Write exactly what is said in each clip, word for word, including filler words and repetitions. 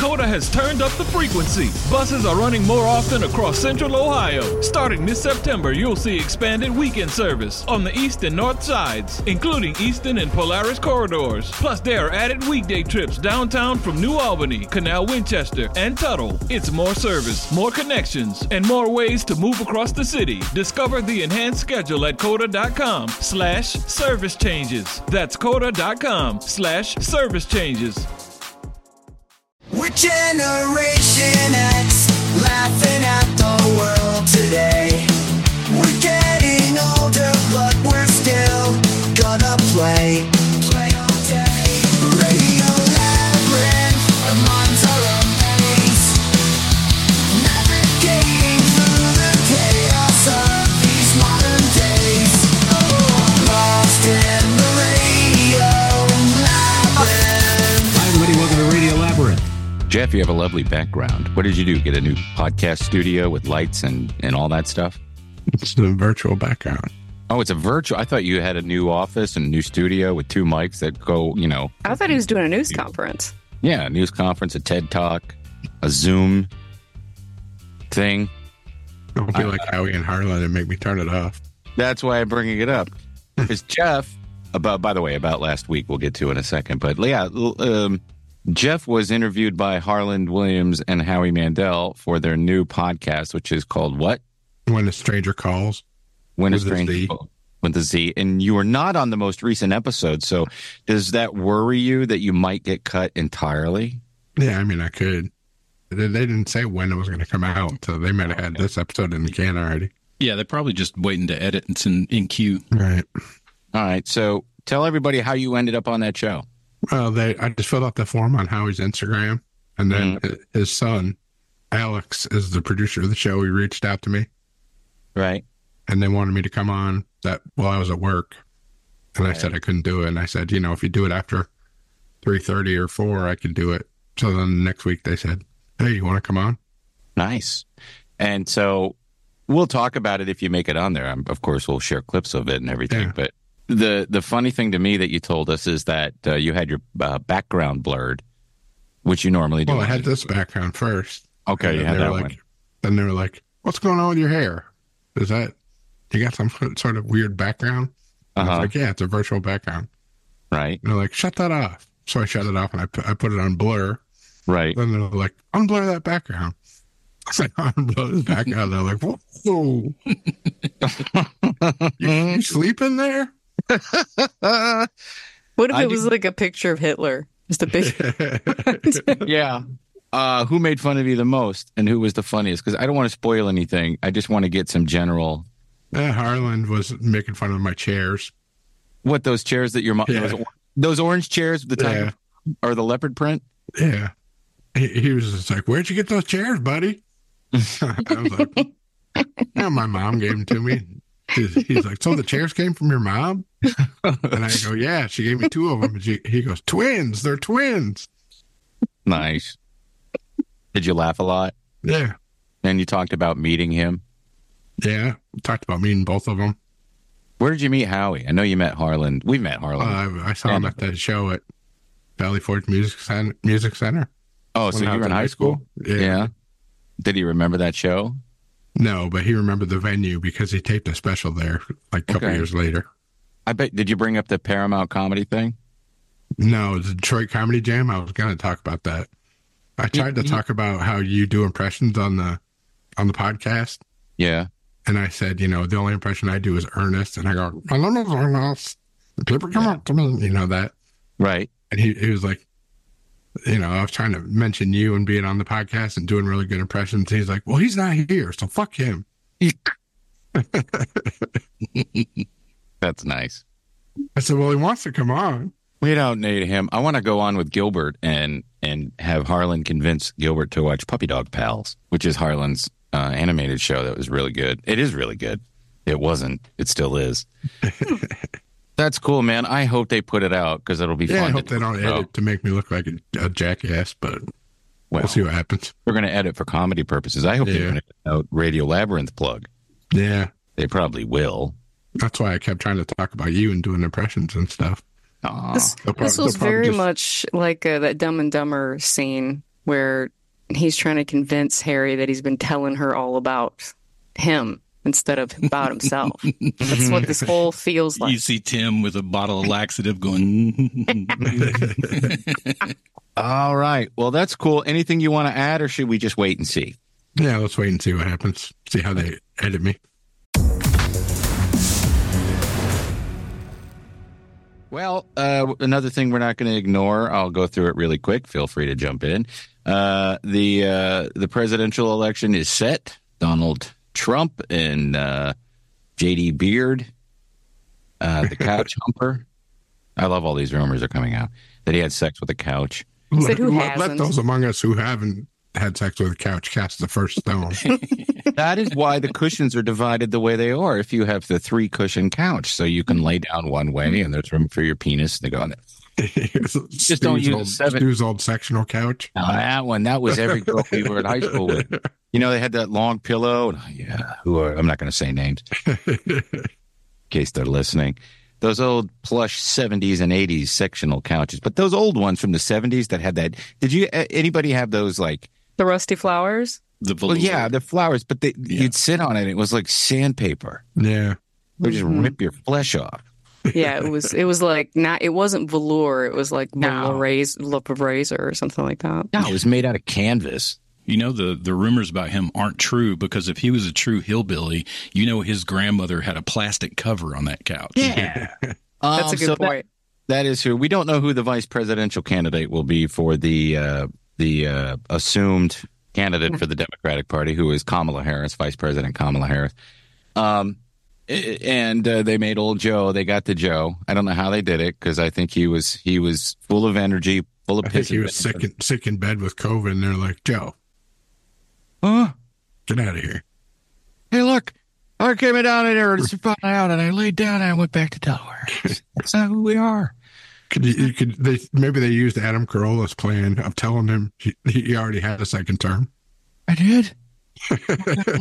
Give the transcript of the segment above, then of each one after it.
Coda has turned up the frequency. Buses are running more often across Central Ohio. Starting this September, you'll see expanded weekend service on the east and north sides, including Easton and Polaris corridors. Plus, there are added weekday trips downtown from New Albany, Canal Winchester, and Tuttle. It's more service, more connections, and more ways to move across the city. Discover the enhanced schedule at coda.com slash service changes. That's coda.com slash service changes. We're Generation X, laughing at the world today. We're getting older, but we're still gonna play. Play all day. Radio Labyrinth, our minds are a maze. Navigating through the chaos of these modern days. Lost in the Radio Labyrinth. Hi everybody, welcome to Radio Labyrinth. Jeff, you have a lovely background. What did you do? Get a new podcast studio with lights and, and all that stuff? It's the virtual background. Oh, it's a virtual. I thought you had a new office and a new studio with two mics that go, you know. I thought he was doing a news conference. Yeah, a news conference, a TED Talk, a Zoom thing. Don't be I, like Howie and Harlan and make me turn it off. That's why I'm bringing it up. Because Jeff, about by the way, about last week, we'll get to in a second. But yeah, um, Jeff was interviewed by Harlan Williams and Howie Mandel for their new podcast, which is called what? When a Stranger Calls. When a Stranger Calls. With the Z. And you were not on the most recent episode. So does that worry you that you might get cut entirely? Yeah, I mean, I could. They didn't say when it was going to come out. So they might have had this episode in the can already. Yeah, they're probably just waiting to edit. It's in, in queue. Right. All right. So tell everybody how you ended up on that show. Well, they I just filled out the form on Howie's Instagram, and then mm-hmm. his son, Alex, is the producer of the show. He reached out to me. Right. And they wanted me to come on that while I was at work. And right. I said I couldn't do it. And I said, you know, if you do it after three thirty or four, I can do it. So then the next week they said, hey, you want to come on? Nice. And so we'll talk about it if you make it on there. Of course, we'll share clips of it and everything, yeah. But The the funny thing to me that you told us is that uh, you had your uh, background blurred, which you normally do. Well, I had this background first. Okay, you had that like, one. Then they were like, what's going on with your hair? Is that, you got some sort of weird background? And uh-huh. I was like, yeah, it's a virtual background. Right. And they're like, shut that off. So I shut it off and I put, I put it on blur. Right. Then they're like, unblur that background. I was like, unblur this background. They're like, whoa. you, you sleeping there? What if it was like a picture of Hitler? Just a picture. Yeah. Uh, who made fun of you the most and who was the funniest? Because I don't want to spoil anything. I just want to get some general. Yeah, Harlan was making fun of my chairs. What, those chairs that your mom, yeah. those, those orange chairs with the tiger yeah. or the leopard print? Yeah. He, he was just like, where'd you get those chairs, buddy? I was like, yeah, my mom gave them to me. He's, he's like, so the chairs came from your mom? And I go, yeah, she gave me two of them. And she, he goes, twins, they're twins. Nice. Did you laugh a lot? Yeah. And you talked about meeting him? Yeah, talked about meeting both of them. Where did you meet Howie? I know you met Harlan. We met Harlan. Uh, I, I saw him at that show at Valley Forge Music Center. Music Center. Oh, so you were in high school? school? Yeah. yeah. Did he remember that show? No, but he remembered the venue because he taped a special there like a couple okay. years later. I bet. Did you bring up the Paramount comedy thing? No, the Detroit Comedy Jam. I was going to talk about that. I tried to talk about how you do impressions on the on the podcast. Yeah. And I said, you know, the only impression I do is Ernest. And I go, my name is Ernest. People come yeah. up to me. You know that. Right. And he, he was like, you know, I was trying to mention you and being on the podcast and doing really good impressions. He's like, well, he's not here, so fuck him. That's nice. I said, well, he wants to come on. We don't need him. I want to go on with Gilbert and and have Harlan convince Gilbert to watch Puppy Dog Pals, which is Harlan's uh, animated show that was really good. It is really good. It wasn't. It still is. That's cool, man. I hope they put it out because it'll be yeah, fun. I hope they don't show. edit to make me look like a, a jackass, but well, we'll see what happens. We're going to edit for comedy purposes. I hope yeah. they're going to put out Radio Labyrinth plug. Yeah. They probably will. That's why I kept trying to talk about you and doing impressions and stuff. This, pro- this was very just... much like uh, that Dumb and Dumber scene where he's trying to convince Harry that he's been telling her all about him instead of about himself. That's what this whole feels like. You see Tim with a bottle of laxative going. All right. Well, that's cool. Anything you want to add, or should we just wait and see? Yeah, let's wait and see what happens. See how they edit me. Well, uh, another thing we're not going to ignore. I'll go through it really quick. Feel free to jump in. Uh, the uh, the presidential election is set. Donald Trump and uh, J D Beard, uh, the couch humper. I love all these rumors are coming out that he had sex with a couch. Said who let, let hasn't? those among us who haven't had sex with a couch cast the first stone. That is why the cushions are divided the way they are. If you have the three cushion couch, so you can lay down one way and there's room for your penis to go on it. Just don't use old, seven- Stu's old sectional couch. Now, that one, that was every girl we were in high school with. You know, they had that long pillow. And, yeah, who are, I'm not going to say names in case they're listening. Those old plush seventies and eighties sectional couches, but those old ones from the seventies that had that. Did you anybody have those like The Rusty Flowers? The well, yeah, the flowers, but they, Yeah. you'd sit on it. It was like sandpaper. Yeah. It would just rip your flesh off. Yeah, it was. It was like not. It wasn't velour. It was like No. razor or something like that. No, it was made out of canvas. You know, the, the rumors about him aren't true because if he was a true hillbilly, you know his grandmother had a plastic cover on that couch. Yeah. That's Um, a good so that- point. That is who. We don't know who the vice presidential candidate will be for the uh, the uh, assumed candidate for the Democratic Party, who is Kamala Harris, Vice President Kamala Harris. Um, a- and uh, they made old Joe. They got the Joe. I don't know how they did it because I think he was he was full of energy, full of I think piss. he was sick in, sick in bed with COVID, and they're like, Joe, Huh? get out of here. Hey, look. I came down in here to find out, and I laid down and I went back to Delaware. That's not who we are. Could you, you could they maybe they used Adam Carolla's plan of telling him he, he already had a second term. I did. Turn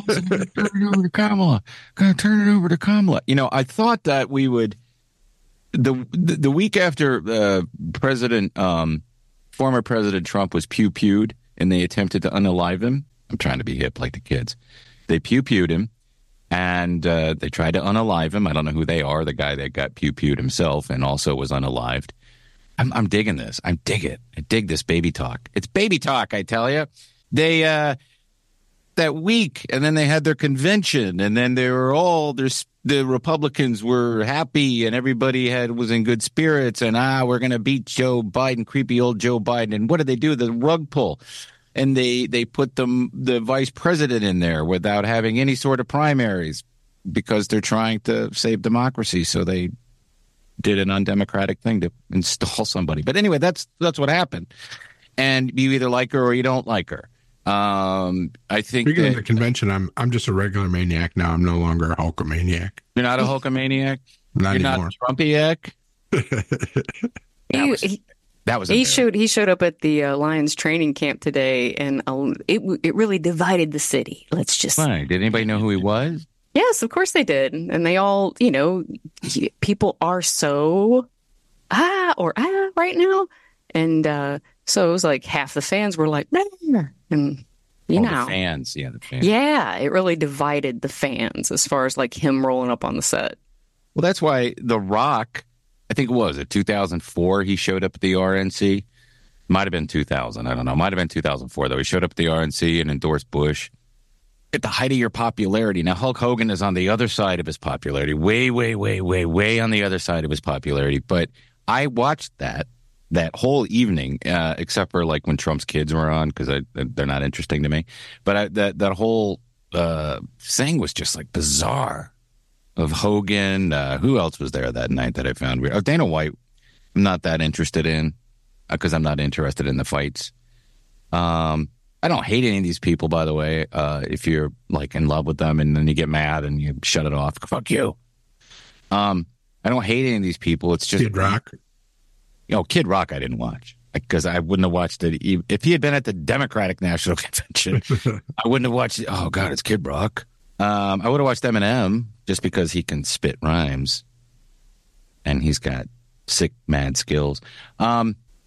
it over to Kamala. Gonna turn it over to Kamala. You know, I thought that we would the the, the week after uh, President, um, former President Trump was pew pewed, and they attempted to unalive him. I'm trying to be hip like the kids. They pew pewed him, and uh, they tried to unalive him. I don't know who they are. The guy that got pew pewed himself and also was unalived. I'm, I'm digging this. I dig it. I dig this baby talk. It's baby talk, I tell you. They uh, that week, and then they had their convention, and then they were all there's the Republicans were happy, and everybody had was in good spirits, and ah, we're gonna beat Joe Biden, creepy old Joe Biden. And what did they do? The rug pull, and they they put them the vice president in there without having any sort of primaries because they're trying to save democracy. So they did an undemocratic thing to install somebody. But anyway, that's that's what happened. And you either like her or you don't like her. Um, I think Speaking that of the convention, I'm I'm just a regular maniac now. I'm no longer a Hulkamaniac. you're not a Hulkamaniac. Not You're anymore. not a Trumpiac. He, was- he, That was he embarrassing. showed he showed up at the uh, Lions training camp today, and uh, it it really divided the city. Let's just Fine. Did anybody know who he was? yes, of course they did, and they all you know he- people are so ah or ah right now, and uh, so it was like half the fans were like nah, and you Oh, know the fans. Yeah, the fans. yeah, it really divided the fans as far as like him rolling up on the set. Well, that's why The Rock, I think it was it two thousand four. He showed up at the R N C. Might have been two thousand. I don't know. Might have been two thousand four though. He showed up at the R N C and endorsed Bush at the height of your popularity. Now Hulk Hogan is on the other side of his popularity, way, way, way, way, way on the other side of his popularity. But I watched that that whole evening, uh, except for like when Trump's kids were on because they're not interesting to me. But I, that that whole uh, thing was just like bizarre. Of Hogan, uh, who else was there that night that I found weird? Oh, Dana White. I'm not that interested in because I'm not interested in the fights. Um, I don't hate any of these people, by the way. Uh, if you're like in love with them and then you get mad and you shut it off, fuck you. Um, I don't hate any of these people. It's just Kid Rock. You know, Kid Rock. I didn't watch because I wouldn't have watched it e- if he had been at the Democratic National Convention. I wouldn't have watched it. Oh God, it's Kid Rock. Um, I would have watched Eminem just because he can spit rhymes, and he's got sick, mad skills. Um,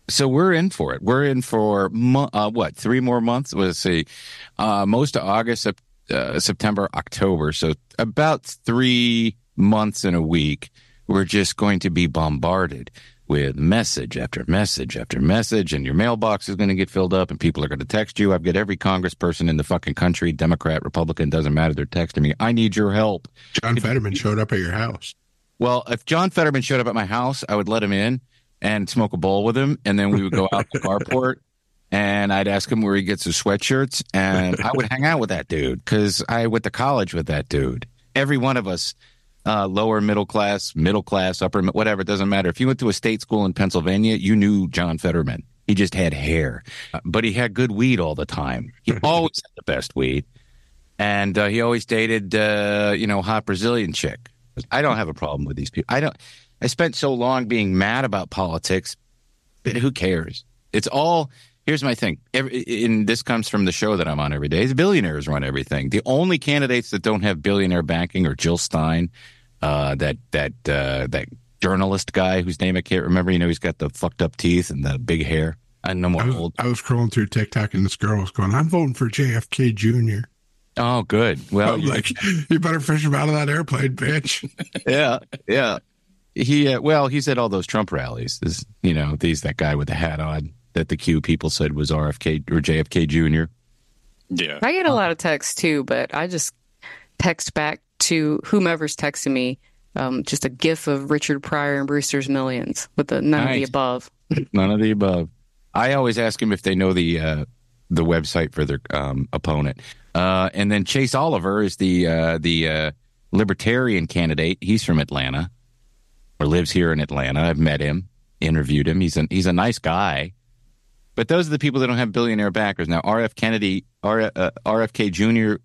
So we're in for it. We're in for mo- uh, what? Three more months? Let's see. Uh, most of August, Sep- uh, September, October. So about three months in a week, we're just going to be bombarded with message after message after message, and your mailbox is going to get filled up, and people are going to text you. I've got every congressperson in the fucking country, Democrat, Republican, doesn't matter. They're texting me. I need your help. John Fetterman showed up at your house. Well, if John Fetterman showed up at my house, I would let him in and smoke a bowl with him, and then we would go out to the carport, and I'd ask him where he gets his sweatshirts, and I would hang out with that dude because I went to college with that dude. Every one of us, uh, lower middle class, middle class, upper, whatever, it doesn't matter. If you went to a state school in Pennsylvania, you knew John Fetterman. He just had hair, uh, but he had good weed all the time. He always had the best weed, and uh, he always dated, uh, you know, hot Brazilian chick. I don't have a problem with these people. I don't. I spent so long being mad about politics, but who cares? It's all, here's my thing. Every, and this comes from the show that I'm on every day. The billionaires run everything. The only candidates that don't have billionaire backing are Jill Stein, uh, that that uh, that journalist guy whose name I can't remember. You know, he's got the fucked up teeth and the big hair. I know more I was, old. I was scrolling through TikTok and this girl was going, I'm voting for J F K Junior Oh, good. Well, I'm like, you better fish him out of that airplane, bitch. yeah, yeah. He uh, well, he's at all those Trump rallies. This, you know, he's that guy with the hat on that the Q people said was R F K or J F K Junior Yeah. I get a lot of texts too, but I just text back to whomever's texting me um, just a gif of Richard Pryor and Brewster's Millions with the none of the Nice. above. None of the above. I always ask him if they know the uh, the website for their um, opponent. Uh, and then Chase Oliver is the uh, the uh, libertarian candidate. He's from Atlanta, or lives here in Atlanta. I've met him, interviewed him. He's a he's a nice guy. But those are the people that don't have billionaire backers. Now, R F Kennedy, R, uh, R F K Junior,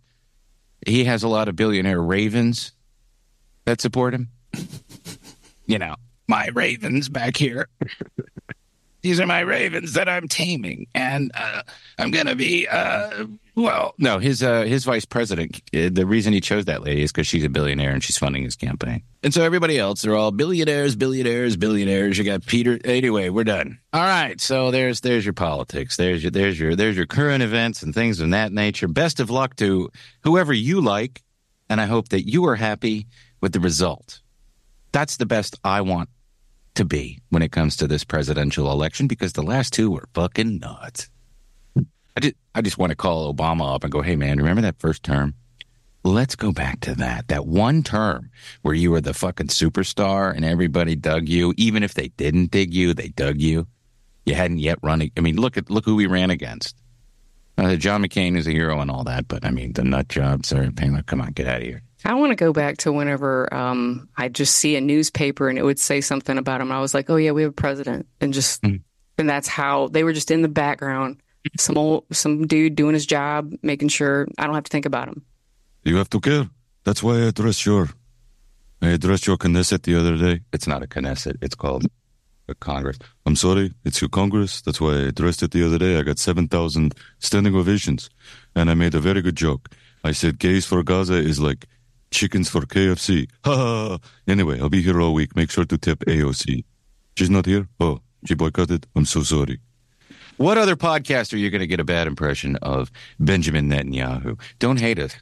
he has a lot of billionaire ravens that support him. You know, my ravens back here. These are my ravens that I'm taming, and uh, I'm going to be, uh, well, no, his uh, his vice president, uh, the reason he chose that lady is because she's a billionaire and she's funding his campaign. And so everybody else, they're all billionaires, billionaires, billionaires. You got Peter. Anyway, we're done. All right, so there's there's your politics. There's your there's your there's your current events and things of that nature. Best of luck to whoever you like, and I hope that you are happy with the result. That's the best I want to be when it comes to this presidential election, because the last two were fucking nuts. I just, I just want to call Obama up and go, hey, man, remember that first term? Let's go back to that. That one term where you were the fucking superstar and everybody dug you. Even if they didn't dig you, they dug you. You hadn't yet run. I mean, look at look who we ran against. Uh, John McCain is a hero and all that, but I mean, the nut jobs are, come on, get out of here. I want to go back to whenever um, I just see a newspaper and it would say something about him. I was like, oh, yeah, we have a president. And just, mm. and that's how they were just in the background. Some old, some dude doing his job, making sure I don't have to think about him. You have to care. That's why I addressed your, I addressed your Knesset the other day. It's not a Knesset. It's called a Congress. I'm sorry. It's your Congress. That's why I addressed it the other day. I got seven thousand standing ovations. And I made a very good joke. I said gays for Gaza is like chickens for K F C. Ha ha ha. Anyway, I'll be here all week. Make sure to tip A O C. She's not here? Oh, she boycotted? I'm so sorry. What other podcast are you going to get a bad impression of Benjamin Netanyahu? Don't hate us.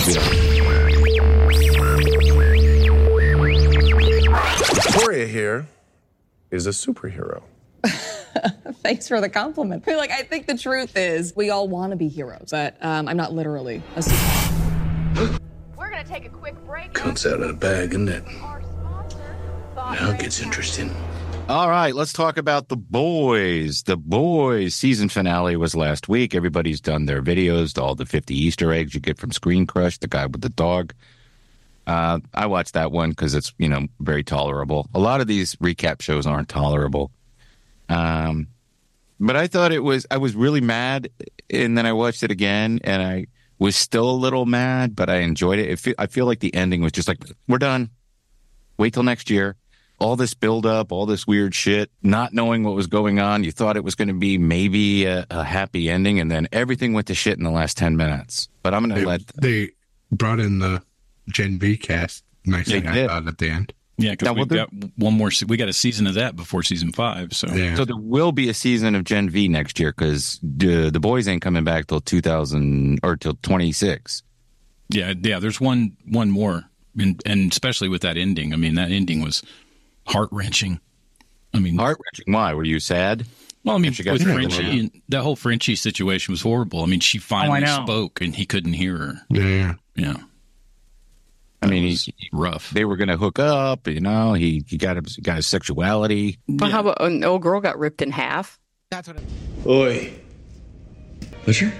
Victoria here is a superhero. Thanks for the compliment. Like, I think the truth is we all want to be heroes, but um, I'm not literally a superhero. We're going to take a quick break. Comes out of the bag, isn't it? Now it gets interesting. All right, let's talk about The Boys. The Boys season finale was last week. Everybody's done their videos, all the fifty Easter eggs you get from Screen Crush, the guy with the dog. Uh, I watched that one because it's, you know, very tolerable. A lot of these recap shows aren't tolerable. Um, but I thought it was, I was really mad, and then I watched it again, and I was still a little mad, but I enjoyed it. it fe- I feel like the ending was just like, we're done. Wait till next year. All this buildup, all this weird shit, not knowing what was going on. You thought it was going to be maybe a, a happy ending, and then everything went to shit in the last ten minutes. But I'm going to They, let... they brought in the Gen V cast nicely, They I did. thought, at the end. Yeah, because Now, we've will got one more. se- We got a season of that before season five. So Yeah. So there will be a season of Gen V next year because the the boys ain't coming back till two thousand or till twenty-six. yeah, yeah. There's one one more, and and especially with that ending. I mean, that ending was heart wrenching. I mean, Heart wrenching. Why were you sad? well, I mean, She got with sick, Frenchie, yeah. and that whole Frenchie situation was horrible. I mean, she finally know. spoke, and he couldn't hear her. Yeah. Yeah, I mean, It he, was rough. they were going to hook up. You know, he he got his, got his sexuality. But how about an old girl got ripped in half? That's what. Oi. Butcher?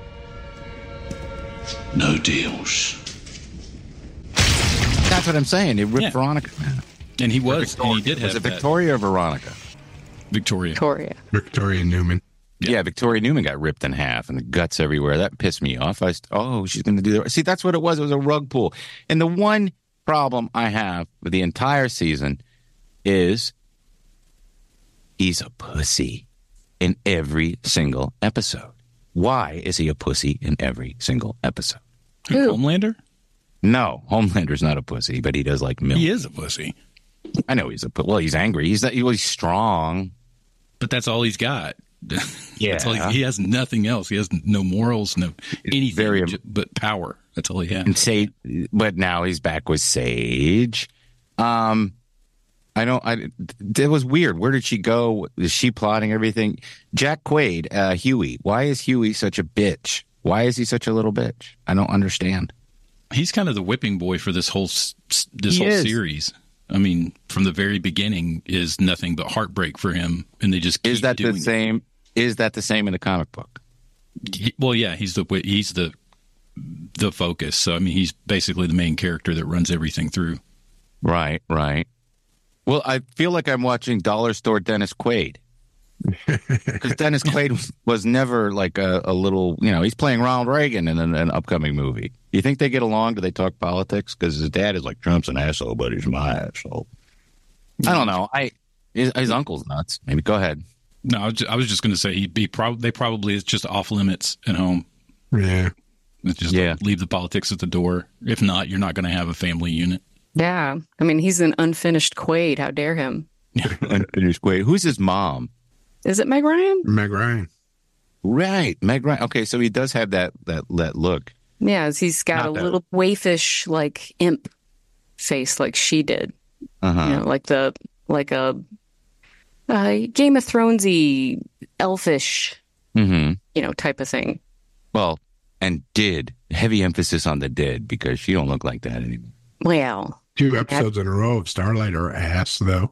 No deals. That's what I'm saying. It ripped Yeah. Veronica. And he was, and he did Was have it that- Victoria or Veronica? Victoria. Victoria. Victoria Newman. Yeah. Victoria Newman got ripped in half and the guts everywhere. That pissed me off. I st- oh, she's going to do that. See, that's what it was. It was a rug pull. And the one problem I have with the entire season is he's a pussy in every single episode. Why is he a pussy in every single episode? Who? Homelander? No, Homelander's not a pussy, but he does like milk. He is a pussy. I know he's a pu- well. He's angry. He's not. Well, he's strong. But that's all he's got. Yeah. That's all he, he has nothing else. He has no morals, no anything very- ju- but power. That's all he has. And say, but now he's back with Sage. Um, I don't. I. It was weird. Where did she go? Is she plotting everything? Jack Quaid, uh, Huey. Why is Huey such a bitch? Why is he such a little bitch? I don't understand. He's kind of the whipping boy for this whole s- s- this He whole is. series. I mean, from the very beginning is nothing but heartbreak for him, and they just keep Is that doing the it. same? Is that the same in the comic book? He- well, yeah, he's the wi- he's the the focus. So I mean, he's basically the main character that runs everything through. Right. Right. Well, I feel like I'm watching Dollar Store Dennis Quaid. Because Dennis Quaid was, was never like a, a little, you know, he's playing Ronald Reagan in an, an upcoming movie. You think they get along? Do they talk politics? Because his dad is like, Trump's an asshole, but he's my asshole. I don't know. I his, his uncle's nuts. Maybe go ahead. No, I was just, I was just going to say he'd be prob- they probably it's just off limits at home. Yeah. It's just Yeah. leave the politics at the door. If not, you're not going to have a family unit. Yeah. I mean, he's an unfinished Quaid. How dare him? Dennis Quaid. Who's his mom? Is it Meg Ryan? Meg Ryan. Right, Meg Ryan. Okay, so he does have that that that look. Yeah, he's got Not a that- little waifish, like imp face, like she did. Uh huh. You know, like the like a uh, Game of Thronesy, elfish, Mm-hmm. you know, type of thing. Well, and did heavy emphasis on the did because she don't look like that anymore. Well, Two episodes in a row of Starlight are ass, though.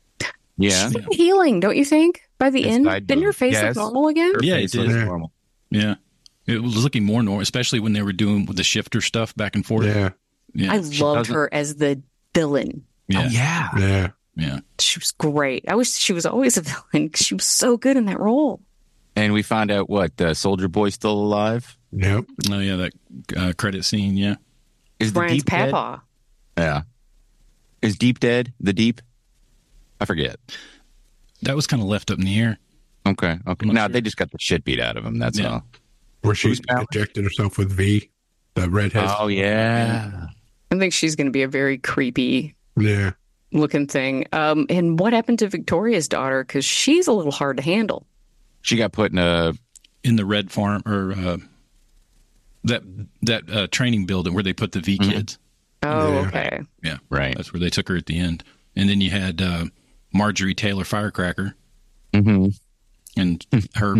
Yeah. healing, don't you think? By the Yes, end, I didn't do. her face Yes. look normal again? Her Yeah, face it looks did. normal. Yeah, it was looking more normal, especially when they were doing with the shifter stuff back and forth. Yeah. yeah, I She loved doesn't- her as the villain. yeah, Oh, yeah. Yeah. yeah. She was great. I wish she was always a villain. 'Cause she was so good in that role. And we found out what uh, Soldier Boy's still alive. Yep. Oh yeah, that uh, credit scene. Yeah, Is the Brian's Deep dead? papa. Yeah. Is Deep dead? The Deep? I forget. that was kind of left up in the air. Okay. Okay. I'm not Now sure. they just got the shit beat out of him. That's Yeah. all. Where she Who's Pal? injected herself with V, the redhead. Oh yeah. I think she's going to be a very creepy Yeah. looking thing. Um, and what happened to Victoria's daughter? Because she's a little hard to handle. She got put in a. In the red farm or uh, that that uh, training building where they put the V kids. Oh, Yeah. okay. Yeah, Right. That's where they took her at the end. And then you had uh, Marjorie Taylor Firecracker Mm-hmm. and her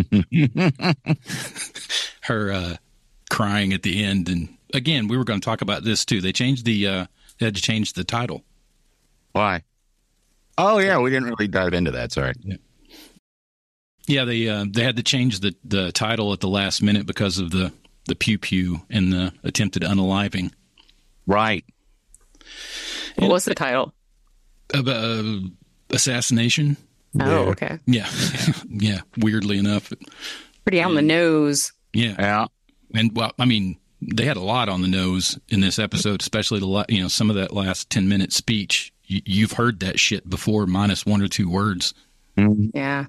her uh, crying at the end. And again, we were going to talk about this too. They changed the uh, they had to change the title. Why? Oh yeah, we didn't really dive into that. Sorry. Yeah, they uh, they had to change the, the title at the last minute because of the the pew pew and the attempted unaliving. Right. What was the title? Of uh, assassination. Oh, Yeah. okay. Yeah, yeah. Weirdly enough, Pretty on the nose. yeah. Yeah. And well, I mean, they had a lot on the nose in this episode, especially the la- you know some of that last ten minute speech. You, you've heard that shit before, minus one or two words, Yeah.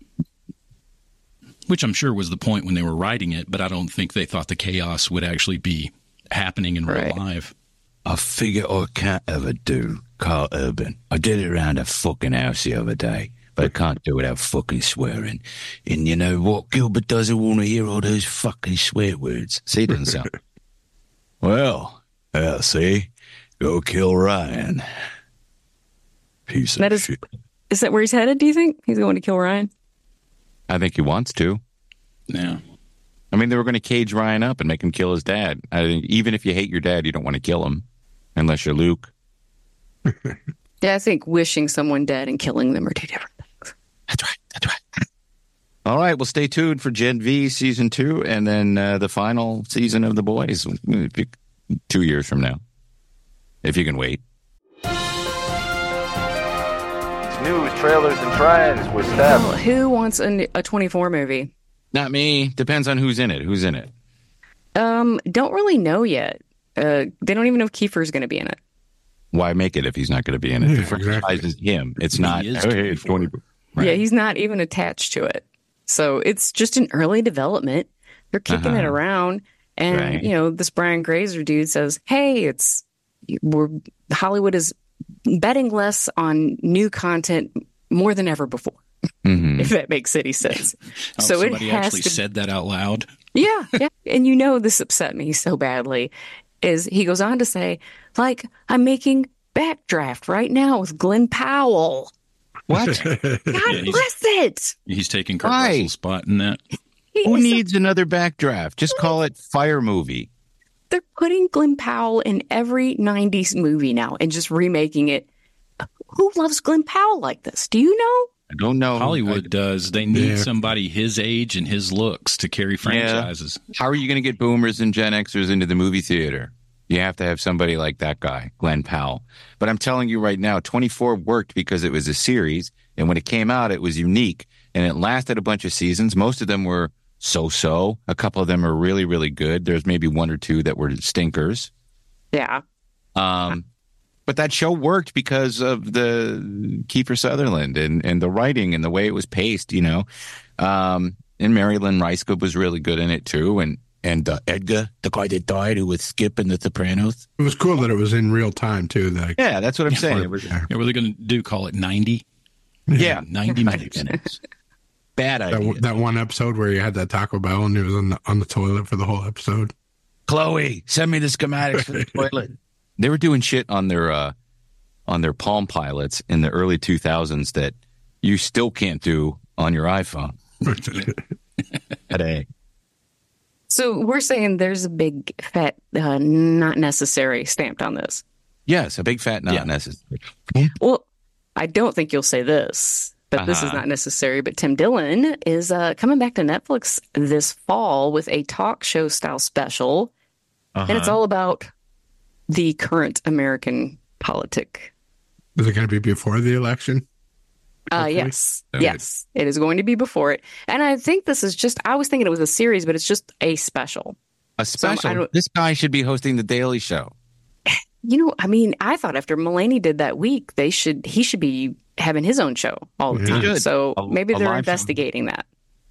which I'm sure was the point when they were writing it. But I don't think they thought the chaos would actually be happening in real Right. life. I figure I can't ever do Carl Urban. I did it around a fucking house the other day, but I can't do it without fucking swearing. And you know what? Gilbert doesn't want to hear all those fucking swear words. See, it doesn't sound. Well, yeah, see? Go kill Ryan. Piece That of is, shit. is that where he's headed, do you think? He's going to kill Ryan? I think he wants to. Yeah. I mean, they were going to cage Ryan up and make him kill his dad. I think even if you hate your dad, you don't want to kill him, unless you're Luke. Yeah, I think wishing someone dead and killing them are two different things. That's right. That's right. All right. Well, stay tuned for Gen V season two, and then uh, the final season of The Boys two years from now, if you can wait. News, trailers, and trends with Steph. Well, who wants a, a twenty-four movie? Not me. Depends on who's in it. Who's in it? Um, don't really know yet. Uh, they don't even know if Kiefer's going to be in it. Why make it if he's not going to be in it? Yeah, The franchise exactly. is him. It's He not. is Oh, hey, it's twenty. Right. Yeah, he's not even attached to it. So it's just an early development. They're kicking it Uh-huh. around. And, Right. you know, this Brian Grazer dude says, hey, it's we're Hollywood is betting less on new content more than ever before, Mhm. if that makes any sense. Oh, so it somebody has actually to said that out loud. Yeah, yeah. And you know this upset me so badly is he goes on to say, like, I'm making Backdraft right now with Glenn Powell. What? God he's- bless it. He's taking Kurt Why? Russell's spot in that. He Who is- needs another backdraft? Just call it Fire Movie. They're putting Glenn Powell in every nineties movie now and just remaking it. Who loves Glenn Powell like this? Do you know? I don't know. Hollywood does. They need Yeah. somebody his age and his looks to carry franchises. How are you going to get boomers and Gen Xers into the movie theater? You have to have somebody like that guy, Glenn Powell. But I'm telling you right now, twenty-four worked because it was a series. And when it came out, it was unique. And it lasted a bunch of seasons. Most of them were so-so. A couple of them are really, really good. There's maybe one or two that were stinkers. Yeah. Um, but that show worked because of the Kiefer Sutherland and, and the writing and the way it was paced, you know. Um, and Marilyn Ryska was really good in it too. And and uh, Edgar, the guy that died, who was Skip in The Sopranos. It was cool that it was in real time too. Like, Yeah, that's what I'm saying. It was, yeah. Yeah, what are they going to do? Call it ninety? yeah, ninety minutes. bad That, idea. that one episode where you had that Taco Bell and he was on the on the toilet for the whole episode. Chloe, send me the schematics for the toilet. They were doing shit on their uh, on their Palm Pilots in the early two thousands that you still can't do on your iPhone today. So we're saying there's a big fat uh, not necessary stamped on this. Yes, a big fat not Yeah. necessary. Well, I don't think you'll say this, but this is Uh-huh. not necessary. But Tim Dillon is uh, coming back to Netflix this fall with a talk show style special. And it's all about the current American politic. Is it going to be before the election? Uh, Hopefully. yes. Okay. Yes. It is going to be before it. And I think this is just, I was thinking it was a series, but it's just a special. A special. I don't- This guy should be hosting the Daily Show. You know, I mean, I thought after Mulaney did that week, they should, he should be having his own show all the He time. should. So A- maybe a they're live show. investigating that.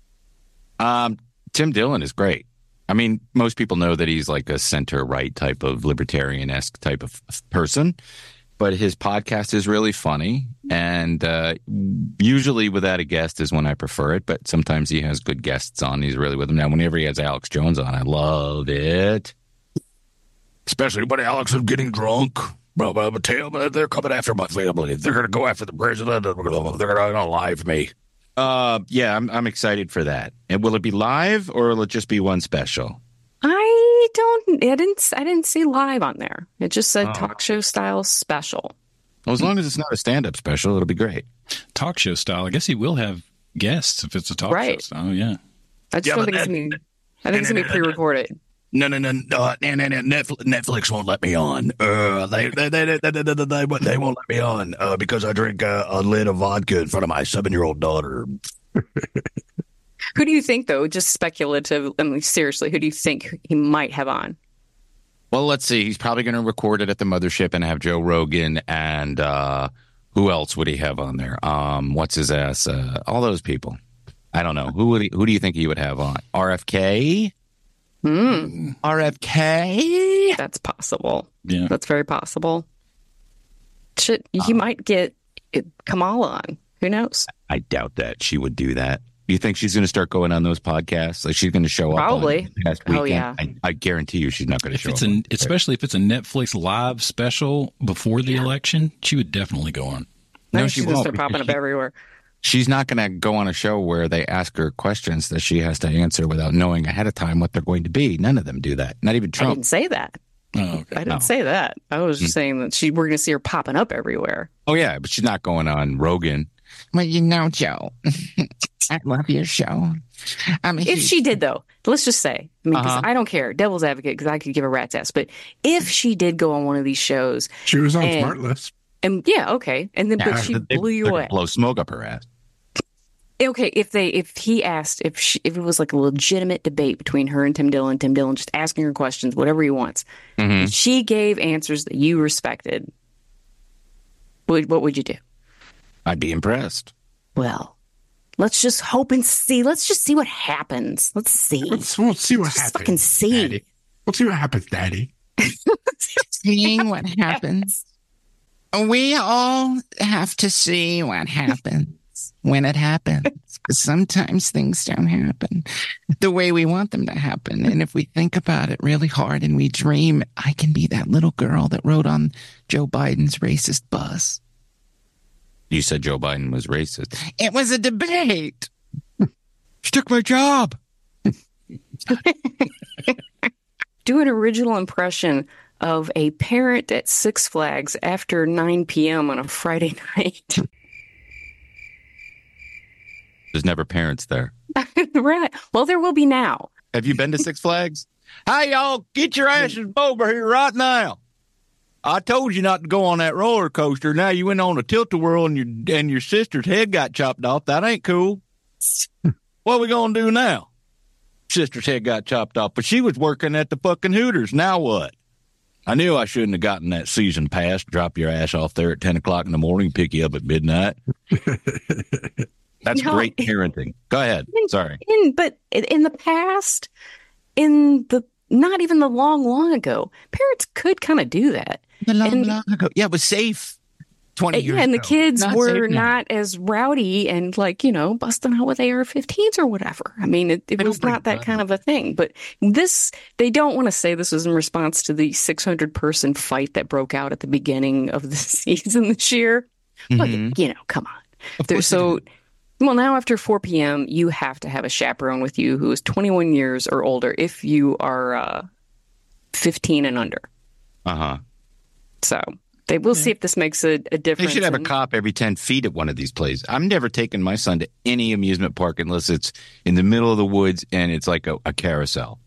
Um, Tim Dillon is great. I mean, most people know that he's like a center right type of libertarian esque type of person, but his podcast is really funny. And uh, usually without a guest is when I prefer it, but sometimes he has good guests on. He's really with them. Now, whenever he has Alex Jones on, I love it. Especially when Alex is getting drunk. Well, but but tell them they're coming after my family. They're going to go after the president. They're going to live me. Uh, yeah, I'm I'm excited for that. And will it be live or will it just be one special? I don't, I didn't, I didn't see live on there. It just said Oh. talk show style special. Well, as long as it's not a stand-up special, it'll be great. Talk show style. I guess he will have guests if it's a talk show Right. style. Yeah. I just Yeah, don't but think it's that- going to be, I think it's going to be pre-recorded. No, no, no, no, uh, no, no, no. Netflix, Netflix won't let me on. Uh, they, they, they, they, they, they, they, they, they won't let me on uh, because I drink uh, a lid of vodka in front of my seven-year-old daughter. Who do you think, though, just speculative, I mean, seriously, who do you think he might have on? Well, let's see. He's probably going to record it at the mothership and have Joe Rogan and uh, who else would he have on there? Um, what's his ass? Uh, all those people. I don't know. Who would he, who do you think he would have on? R F K? Hmm, R F K? that's possible. Yeah. That's very possible. Shit, you might get Kamala on. Who knows? I doubt that she would do that. You think she's going to start going on those podcasts? Like she's going to show Probably. up on past weekend? Oh, yeah. I, I guarantee you she's not going to If show it's up. an, especially if it's a Netflix live special before the election, she would definitely go on. No, No, she's she gonna won't, start popping because up she- everywhere. She's not going to go on a show where they ask her questions that she has to answer without knowing ahead of time what they're going to be. None of them do that. Not even I Trump. didn't say that. Oh, okay. I didn't No. say that. I was just Hmm. saying that she we're going to see her popping up everywhere. Oh, yeah, but she's not going on Rogan. Well, you know, Joe, I love your show. I mean, If she did, though, let's just say, I mean, 'cause Uh-huh. I don't care, devil's advocate, because I could give a rat's ass. But if she did go on one of these shows, She was on And- Smartless. and yeah, okay, and then Yeah, but she they- blew you they're gonna away. blow smoke up her ass. Okay, if they if he asked if she, if it was like a legitimate debate between her and Tim Dillon, Tim Dillon just asking her questions, whatever he wants, Mhm. and she gave answers that you respected, what what would you do? I'd be impressed. Well, let's just hope and see. Let's just see what happens. Let's see. Let's, we'll see what Just happens. fucking see. Daddy. We'll see what happens, Daddy. Seeing what happens. We all have to see what happens when it happens. Because sometimes things don't happen the way we want them to happen. And if we think about it really hard and we dream, I can be that little girl that rode on Joe Biden's racist bus. You said Joe Biden was racist. It was a debate. She took my job. Do an original impression of a parent at Six Flags after nine p.m. on a Friday night. There's never parents there. Right. Well, there will be now. Have you been to Six Flags? Hey, y'all, get your asses over here right now. I told you not to go on that roller coaster. Now you went on a tilt-a-whirl and your and your sister's head got chopped off. That ain't cool. What are we gonna do now? Sister's head got chopped off, but she was working at the fucking Hooters. Now what? I knew I shouldn't have gotten that season pass. Drop your ass off there at ten o'clock in the morning, pick you up at midnight. That's No. great parenting. Go ahead. Sorry. In but in- in the past, in the not even the long, long ago, parents could kind of do that. The long, And- long ago. Yeah, it was safe. twenty years Yeah, and the ago. kids Not were safe now. not as rowdy and like, you know, busting out with A R fifteens or whatever. I mean, it, it They was don't bring not that guns. kind of a thing. But this, they don't want to say this was in response to the six hundred person fight that broke out at the beginning of the season this year. But, Mhm. you know, come on. Of There- course so, it is. well, now after four p.m., you have to have a chaperone with you who is twenty-one years or older if you are uh, fifteen and under. Uh-huh. So they will see if this makes a, a They difference. should have a in- cop every ten feet at one of these places. I'm never taking my son to any amusement park unless it's in the middle of the woods and it's like a, a carousel.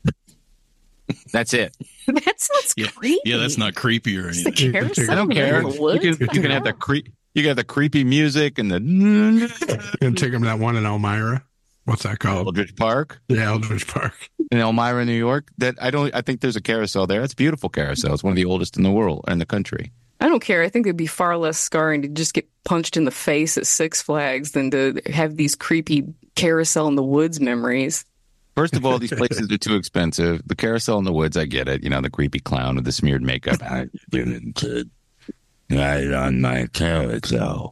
That's it. That sounds Yeah, creepy. yeah, that's not creepy or It's the anything. carousel I don't in the care. middle of the You woods? can, What you the can have the hell? creep. You got the creepy music and the Gonna take him to that one in Elmira. What's that called? Eldridge Park Yeah, Eldridge Park. in Elmira, New York. That I don't. I think there's a carousel there. It's a beautiful carousel. It's one of the oldest in the world in the country. I don't care. I think it'd be far less scarring to just get punched in the face at Six Flags than to have these creepy carousel in the woods memories. First of all, these places are too expensive. The carousel in the woods, I get it. You know, the creepy clown with the smeared makeup. I didn't right on my carousel.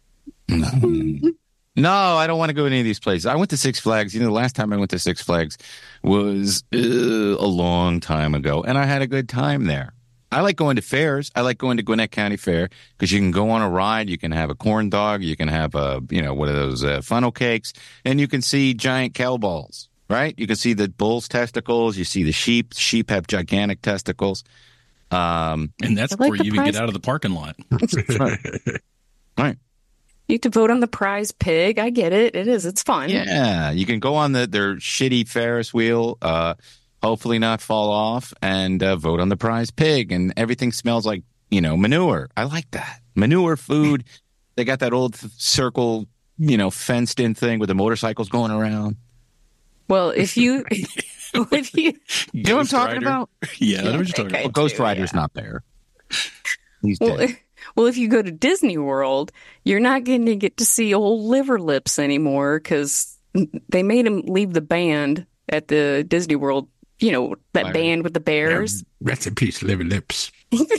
No, I don't want to go to any of these places. I went to Six Flags. You know, the last time I went to Six Flags was uh, a long time ago, and I had a good time there. I like going to fairs. I like going to Gwinnett County Fair because you can go on a ride. You can have a corn dog. You can have a, you know, one of those uh, funnel cakes, and you can see giant cow balls, right? You can see the bull's testicles. You see the sheep. Sheep have gigantic testicles. Um, And that's I like before the you even get prize- out of the parking lot. right. You have to vote on the prize pig. I get it. It is. It's fun. Yeah, you can go on the their shitty Ferris wheel, uh, hopefully not fall off, and uh, vote on the prize pig, and everything smells like, you know, manure. I like that. Manure food. They got that old circle, you know, fenced in thing with the motorcycles going around. Well, if you, if you, You know what I'm Ghost talking Rider. about? Yeah, I know what you're think talking I about. Well, Ghost do, Rider's yeah. not there. He's well, dead. well, if you go to Disney World, you're not going to get to see old liver lips anymore because they made him leave the band at the Disney World. You know, that Fire. band with the bears. Rest in peace, Living Lips.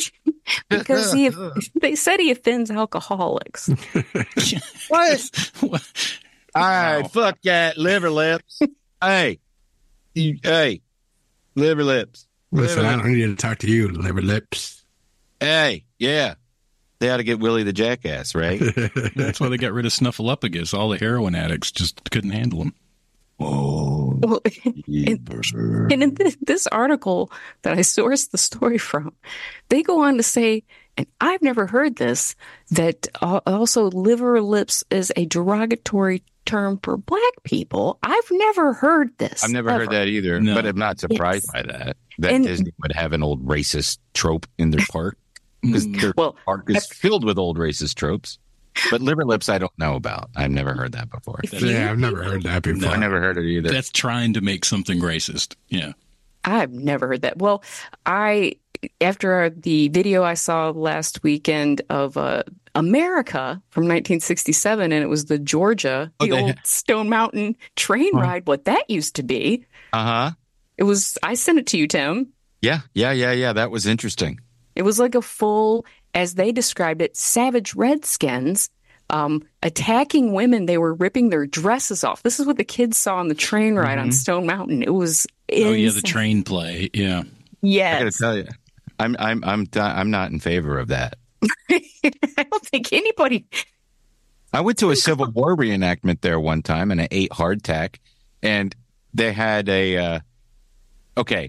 because he they said he offends alcoholics. What? All right, Wow. fuck that, liver lips. Hey, you, hey, liver lips. Listen, Liver I lips. don't need to talk to you, liver lips. Hey, yeah. They ought to get Willie the Jackass, right? That's why they got rid of Snuffleupagus. All the heroin addicts just couldn't handle him. Oh, Well, in, and in this, this article that I sourced the story from, they go on to say, and I've never heard this, that uh, also liver lips is a derogatory term for black people. I've never heard this. I've never ever. heard that either, No. but I'm not surprised Yes. by that. That And- Disney would have an old racist trope in their park. Because their Well, park is filled with old racist tropes. But liver lips, I don't know about. I've never heard that before. If you- Yeah, I've never heard that before. I never heard it either. That's trying to make something racist. Yeah. I've never heard that. Well, I after the video I saw last weekend of uh, America from nineteen sixty-seven, and it was the Georgia, Oh, the they old ha- Stone Mountain train Huh. ride. What that used to be. Uh huh. It was. I sent it to you, Tim. Yeah, yeah, yeah, yeah. That was interesting. It was like a full, as they described it, savage redskins um, attacking women. They were ripping their dresses off. This is what the kids saw on the train ride on Mhm. Stone Mountain. It was Oh, yeah, the insane. train play. Yeah. Yes. I got to tell you, I'm, I'm, I'm, I'm not in favor of that. I don't think anybody. I went to a Civil War reenactment there one time, and I ate hardtack, and they had a. Uh, okay.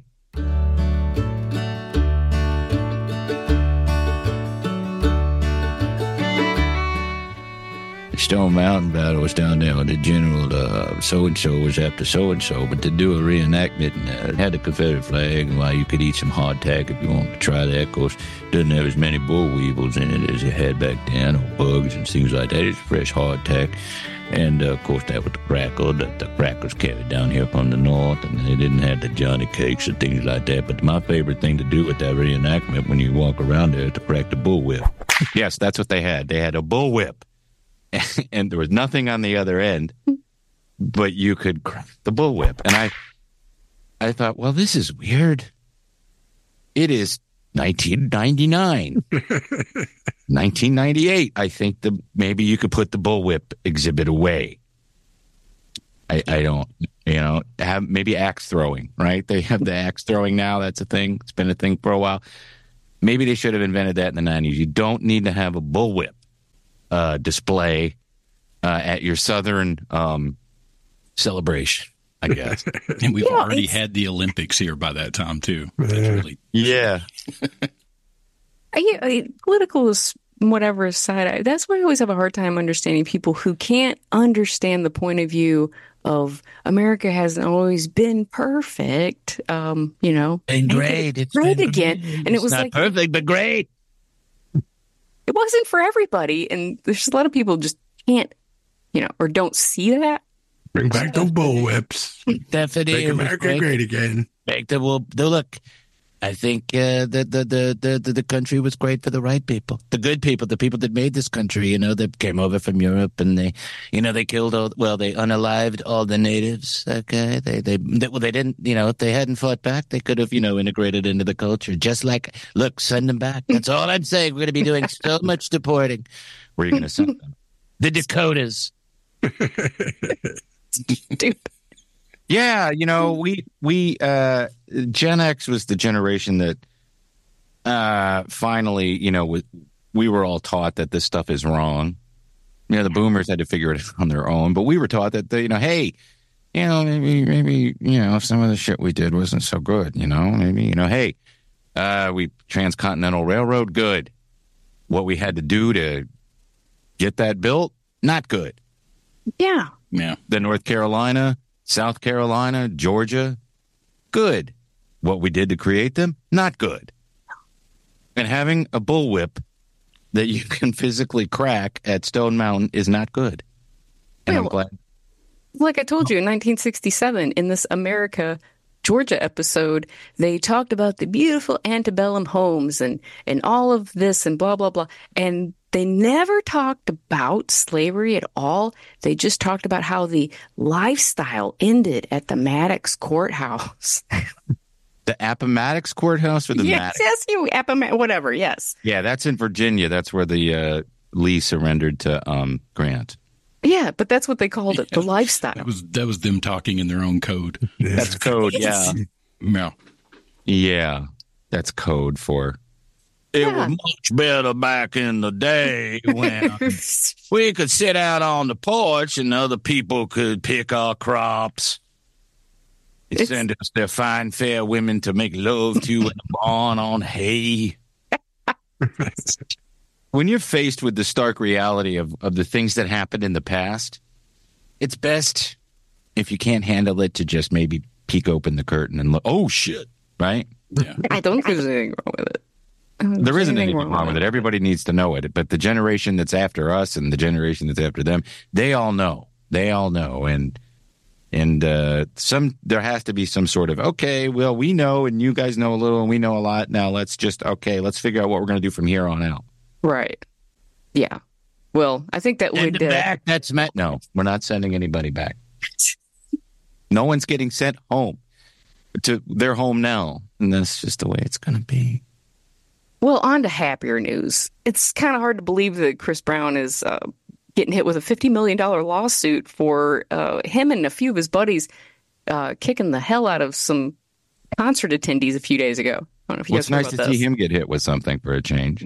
Stone Mountain battle was down there with the general, uh, so-and-so was after so-and-so, but to do a reenactment, and uh, it had the Confederate flag, and while you could eat some hardtack if you wanted to try that, of course, it doesn't have as many bull weevils in it as it had back then, or bugs and things like that. It's fresh hardtack. And, uh, of course, that was the crackle that the crackers carried down here from the north, and they didn't have the Johnny cakes and things like that. But my favorite thing to do with that reenactment when you walk around there is to crack the bullwhip. Yes, that's what they had. They had a bullwhip. And there was nothing on the other end, but you could crack the bullwhip. And I, I thought, well, this is weird. It is nineteen ninety-nine, nineteen ninety-eight. I think the maybe you could put the bullwhip exhibit away. I, I don't, you know, have maybe axe throwing, right? They have the axe throwing now. That's a thing. It's been a thing for a while. Maybe they should have invented that in the nineties. You don't need to have a bullwhip uh, display uh, at your Southern um, celebration, I guess. And we've Yeah, already it's- had the Olympics here by that time, too. That's Yeah. really, Yeah. I, I, political is whatever side. I, that's why I always have a hard time understanding people who can't understand the point of view of America hasn't always been perfect. Um, you know, Been and great. it's It's great been again, great. and it It's was not like perfect, but great. it wasn't for everybody, and there's a lot of people just can't, you know, or don't see that. Bring back those bullwhips. Definitely. Make America great again. Make the well, the look. I think uh, the, the, the, the the country was great for the right people, the good people, the people that made this country. You know, that came over from Europe, and they, you know, they killed all. Well, they unalived all the natives. Okay, they they, they well, they didn't. You know, if they hadn't fought back, they could have, you know, integrated into the culture. Just like, look, send them back. That's all I'm saying. We're going to be doing so much deporting. Where are you going to send them? The Dakotas. Dude. Yeah, you know, we we uh Gen X was the generation that uh finally, you know, we, we were all taught that this stuff is wrong. You know, the boomers had to figure it out on their own, but we were taught that, they, you know, hey, you know, maybe maybe, you know, some of the shit we did wasn't so good, you know, maybe, you know, hey, uh we Transcontinental Railroad, good. What we had to do to get that built, not good. Yeah. yeah. The North Carolina, South Carolina, Georgia, good. What we did to create them, not good. And having a bullwhip that you can physically crack at Stone Mountain is not good. And I'm Well, glad. Like I told you, in nineteen sixty-seven, in this America, Georgia episode, they talked about the beautiful antebellum homes and, and all of this and blah, blah, blah. And they never talked about slavery at all. They just talked about how the lifestyle ended at the Maddox courthouse. The Appomattox Courthouse or the yes, Maddox? yes, you Appomattox, whatever. Yes. Yeah, that's in Virginia. That's where the uh, Lee surrendered to um, Grant. Yeah, but that's what they called it, the lifestyle. That was that was them talking in their own code. That's code, yeah. Yeah. Yeah, that's code for. It Yeah. was much better back in the day when we could sit out on the porch and other people could pick our crops. They It's- send us their fine, fair women to make love to in the barn on hay. When you're faced with the stark reality of, of the things that happened in the past, it's best if you can't handle it to just maybe peek open the curtain and look, oh, shit, right? Yeah. I don't think there's anything wrong with it. I don't think There there's isn't anything wrong with it. Everybody needs to know it. But the generation that's after us and the generation that's after them, they all know. They all know. And and uh, some there has to be some sort of, okay, well, we know and you guys know a little and we know a lot. Now let's just, okay, let's figure out what we're going to do from here on out. Right. Yeah. Well, I think that Send would. it Uh, back. That's met. No, we're not sending anybody back. No one's getting sent home. To their home now. And that's just the way it's going to be. well, on to happier news. It's kind of hard to believe that Chris Brown is uh, getting hit with a fifty million dollars lawsuit for uh, him and a few of his buddies uh, kicking the hell out of some concert attendees a few days ago. I don't know if you Well, it's guys heard nice to about see this. him get hit with something for a change.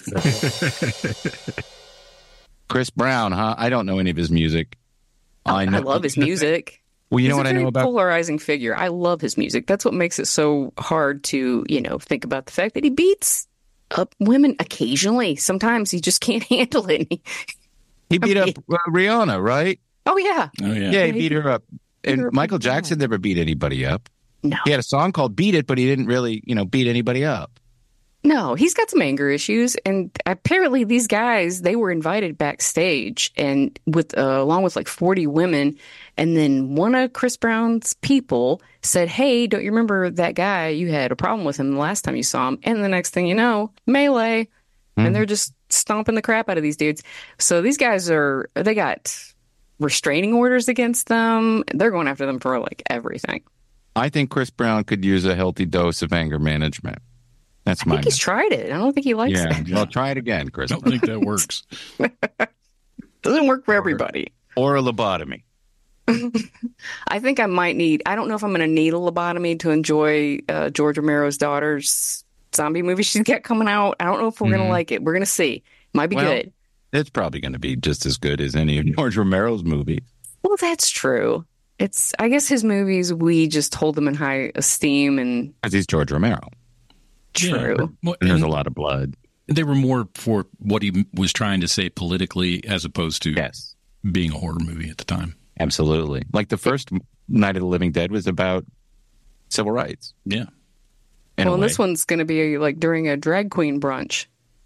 Chris Brown, huh? I don't know any of his music. I, know. I love his music. Well, you He's know what a I very know about. polarizing figure. I love his music. That's what makes it so hard to, you know, think about the fact that he beats up women occasionally. Sometimes he just can't handle it. He- He beat up uh, Rihanna, right? oh yeah, Oh yeah. Yeah, he he beat her up. And her up Michael pretty bad. Jackson never beat anybody up. no, He had a song called "Beat It," but he didn't really, you know, beat anybody up. no. He's got some anger issues, and apparently these guys they were invited backstage and with uh, along with like forty women, and then one of Chris Brown's people said, "Hey, don't you remember that guy? You had a problem with him the last time you saw him." And the next thing you know, melee. And they're just stomping the crap out of these dudes. So these guys are, they got restraining orders against them. They're going after them for like everything. I think Chris Brown could use a healthy dose of anger management. That's I my. think he's tried it. I don't think he likes yeah. it. Well, try it again, Chris. I don't think that works. Doesn't work for everybody. Or a lobotomy. I think I might need, I don't know if I'm going to need a lobotomy to enjoy uh, George Romero's daughter's zombie movie she's got coming out. I don't know if we're going to like it. We're going to see. Might be Well, good. It's probably going to be just as good as any of George Romero's movies. Well, that's true. It's, I guess his movies, we just hold them in high esteem and Because he's George Romero. true. Yeah. Well, And there's and a lot of blood. they were more for what he was trying to say politically as opposed to Yes. being a horror movie at the time. Absolutely. Like the first Night of the Living Dead was about civil rights. Yeah. in Well, a and way. this one's going to be like during a drag queen brunch.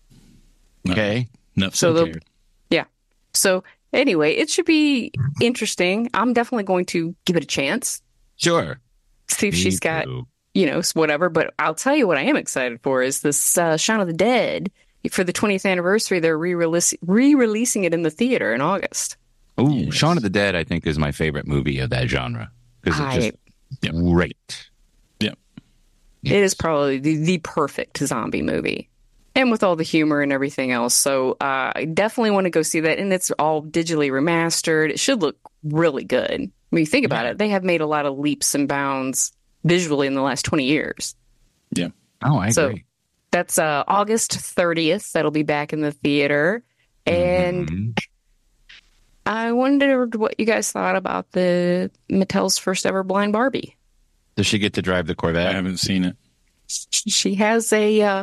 Okay. Enough So so the- Yeah. So anyway, it should be interesting. I'm definitely going to give it a chance. Sure. See if Me she's got, too. you know, whatever. But I'll tell you what I am excited for is this uh, Shaun of the Dead. For the twentieth anniversary, they're re-release- re-releasing it in the theater in August. Ooh, Yes. Shaun of the Dead, I think, is my favorite movie of that genre. Because it's I- just great. Yep. It is probably the, the perfect zombie movie. And with all the humor and everything else. So uh, I definitely want to go see that. And it's all digitally remastered. It should look really good. When you think about it, they have made a lot of leaps and bounds visually in the last twenty years. Yeah. Oh, I So- agree. That's uh, August thirtieth. That'll be back in the theater. And Mhm. I wondered what you guys thought about the Mattel's first ever blind Barbie. Does she get to drive the I Corvette? haven't seen it. She has a, uh,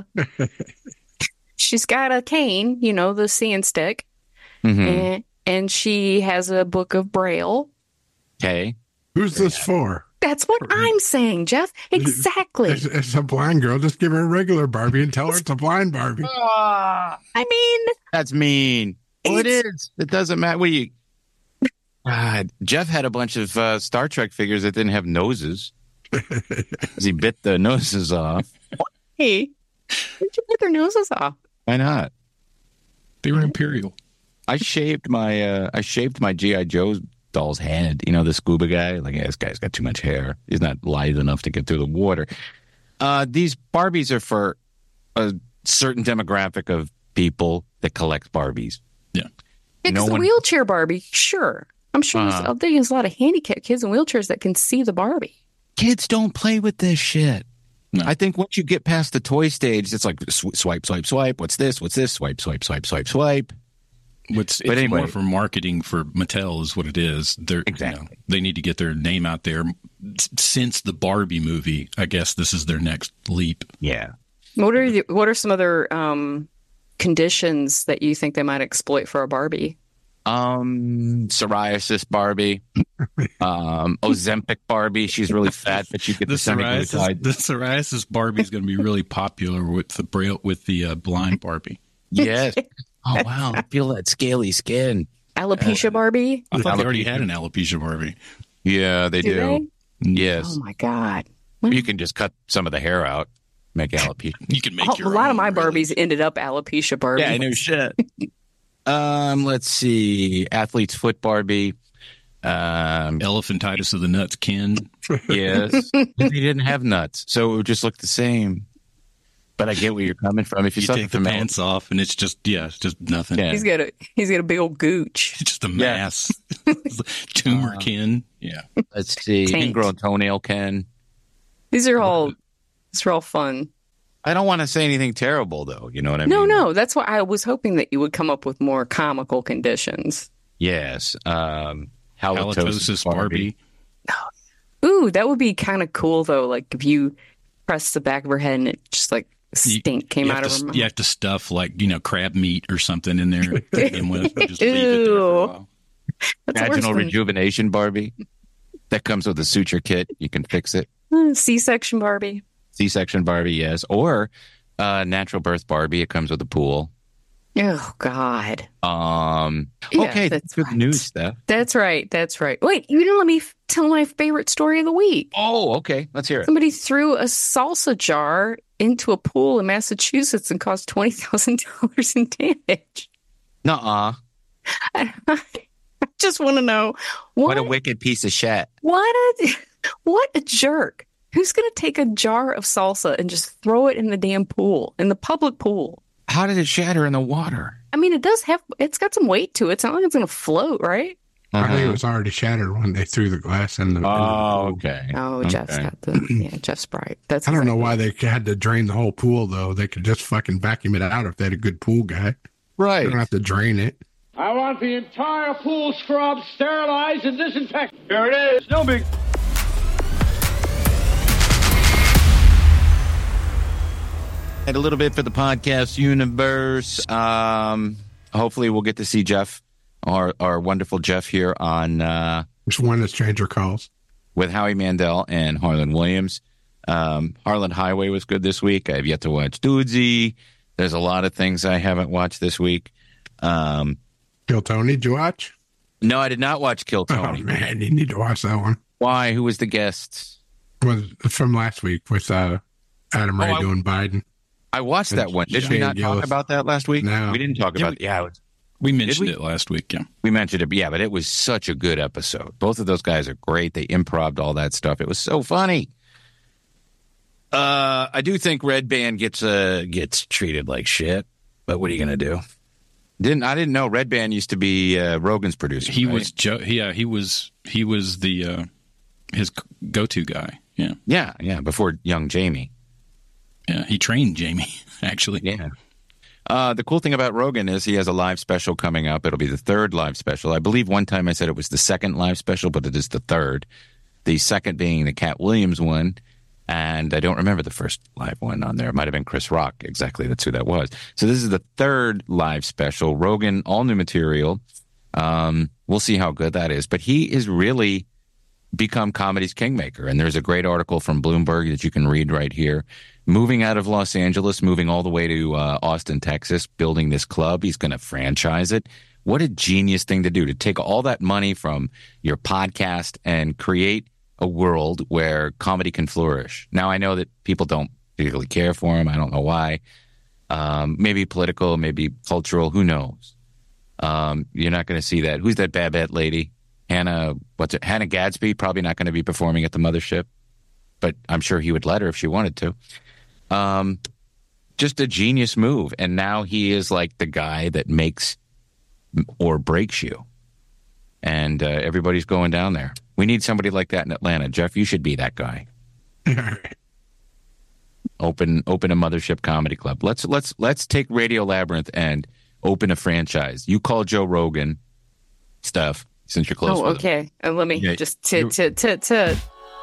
she's got a cane, you know, the seeing stick, Mhm. and, and she has a book of Braille. Okay. Who's this for? That's what I'm saying, Jeff. Exactly. It's, it's a blind girl. Just give her a regular Barbie and tell her it's a blind Barbie. I mean, That's mean. Well, it It's- is. It doesn't matter. What do you... God, Jeff had a bunch of uh, Star Trek figures that didn't have noses. 'Cause he bit the noses off. hey, why'd you put their noses off? Why not? They were Imperial. I shaved my uh, I shaved my G I. Joe doll's head. You know, the scuba guy. Like, yeah, this guy's got too much hair. He's not lithe enough to get through the water. Uh, these Barbies are for a certain demographic of people that collect Barbies. Yeah. Yeah, No because the one- wheelchair Barbie, sure. I'm sure there's, Uh-huh. there's a lot of handicapped kids in wheelchairs that can see the Barbie. Kids don't play with this shit. No. I think once you get past the toy stage, it's like sw- swipe, swipe, swipe. What's this? What's this? Swipe, swipe, swipe, swipe, swipe. What's it's But anyway. more for marketing for Mattel is what it is. They're Exactly. you know, they need to get their name out there. S- Since the Barbie movie, I guess this is their next leap. Yeah. What are the, what are some other um, conditions that you think they might exploit for a Barbie? Um, psoriasis Barbie. Um, Ozempic Barbie. She's really fat, but you get The the, psoriasis, semaglutide. the psoriasis Barbie is going to be really popular with the braille with the uh, blind Barbie. Yes. Oh wow! I feel that scaly skin. Alopecia Barbie? I thought they already had an alopecia Barbie. Yeah, they Do do. they? Yes. Oh my God. You can just cut some of the hair out, make alopecia. You can make Oh, your a lot own, of my really. Barbies ended up alopecia Barbie. Yeah, I know shit. um, let's see. Athlete's foot Barbie. Um, Elephantitis of the nuts, Ken. yes. He didn't have nuts, so it would just look the same. But I get where you're coming from. If you, You suffer take the from pants off, and it's just yeah, it's just nothing. Yeah. He's got a he's got a big old gooch. It's just a mass. Tumor, Ken. Yeah. let's see, Taint. ingrown toenail Ken. These are all these are all fun. I don't want to say anything terrible, though. You know what I No, mean? no, that's why I was hoping that you would come up with more comical conditions. Yes. Um, halitosis, Halitosis Barbie. Ooh, that would be kind of cool though. Like if you press the back of her head and it just like You- stink came you out have of to, her mouth. You have to stuff like you know crab meat or something in there. To begin with. Just leave it there for a Ew. while. That's worse vaginal than- rejuvenation Barbie. That comes with a suture kit. You can fix it. Uh, C-section Barbie. C-section Barbie, yes. Or uh, natural birth Barbie. It comes with a pool. Oh God. Um, Yeah, okay, that's good right. news, Steph. That's right. That's right. Wait, you didn't let me f- tell my favorite story of the week. Oh, okay. Let's hear it. Somebody threw a salsa jar into a pool in Massachusetts and caused twenty thousand dollars in damage. Nuh-uh. I just want to know what What a wicked piece of shit. what a what a jerk. Who's going to take a jar of salsa and just throw it in the damn pool, in the public pool? How did it shatter in the water? I mean, it does have, it's got some weight to it. It's not like it's going to float, right? I think it Uh-huh. was already shattered when they threw the glass in the. in the Oh, pool. okay. Oh, Jeff's Okay. got the, yeah, Jeff Sprite. That's I don't know exactly- why they had to drain the whole pool though. They could just fucking vacuum it out if they had a good pool guy. They Right. don't have to drain it. I want the entire pool scrubbed, sterilized, and disinfected. Here it is. No big. And a little bit for the podcast universe. Um, hopefully we'll get to see Jeff, our, our wonderful Jeff here on uh, Which one is Stranger Calls? with Howie Mandel and Harlan Williams. Um, Harlan Highway was good this week. I have yet to watch Dudesy. There's a lot of things I haven't watched this week. Um, Kill Tony, did you watch? no, I did not watch Kill Tony. Oh man, you need to watch that one. Why? Who was the guest? Was from last week with uh, Adam Ray Oh, I- doing Biden. I watched that one. Did we Shane not Gillis. talk about that last week? No. We didn't talk Yeah, about we- Yeah, it was- We mentioned we? it last week. Yeah. we mentioned it. But yeah, but it was such a good episode. Both of those guys are great. They improv'd all that stuff. It was so funny. Uh, I do think Red Band gets uh, gets treated like shit. But what are you gonna do? Didn't I didn't know Red Band used to be uh, Rogan's producer. He right? was Joe. Yeah, he was. He was the uh, his go-to guy. Yeah, Yeah, yeah. Before young Jamie. yeah. He trained Jamie actually. Yeah. Uh, the cool thing about Rogan is he has a live special coming up. It'll be the third live special. I believe one time I said it was the second live special, but it is the third. The second being the Cat Williams one. And I don't remember the first live one on there. It might have been Chris Rock. Exactly. That's who that was. So this is the third live special. Rogan, all new material. Um, we'll see how good that is. But he is really become comedy's kingmaker. And there's a great article from Bloomberg that you can read right here. Moving out of Los Angeles, moving all the way to uh, Austin, Texas, building this club. He's going to franchise it. What a genius thing to do, to take all that money from your podcast and create a world where comedy can flourish. Now, I know that people don't particularly care for him. I don't know why. Um, maybe political, maybe cultural. Who knows? Um, you're not going to see that. Who's that Babette lady? Hannah, what's it? Hannah Gadsby, probably not going to be performing at the mothership. but I'm sure he would let her if she wanted to. Um, just a genius move. And now he is like the guy that makes or breaks you. And uh, everybody's going down there. We need somebody like that in Atlanta. Jeff, you should be that guy. Open open a mothership comedy club. Let's let's let's take Radio Labyrinth and open a franchise. You call Joe Rogan, Steph, since you're close. Oh, with okay. him. And let me Yeah, just to you- to to to.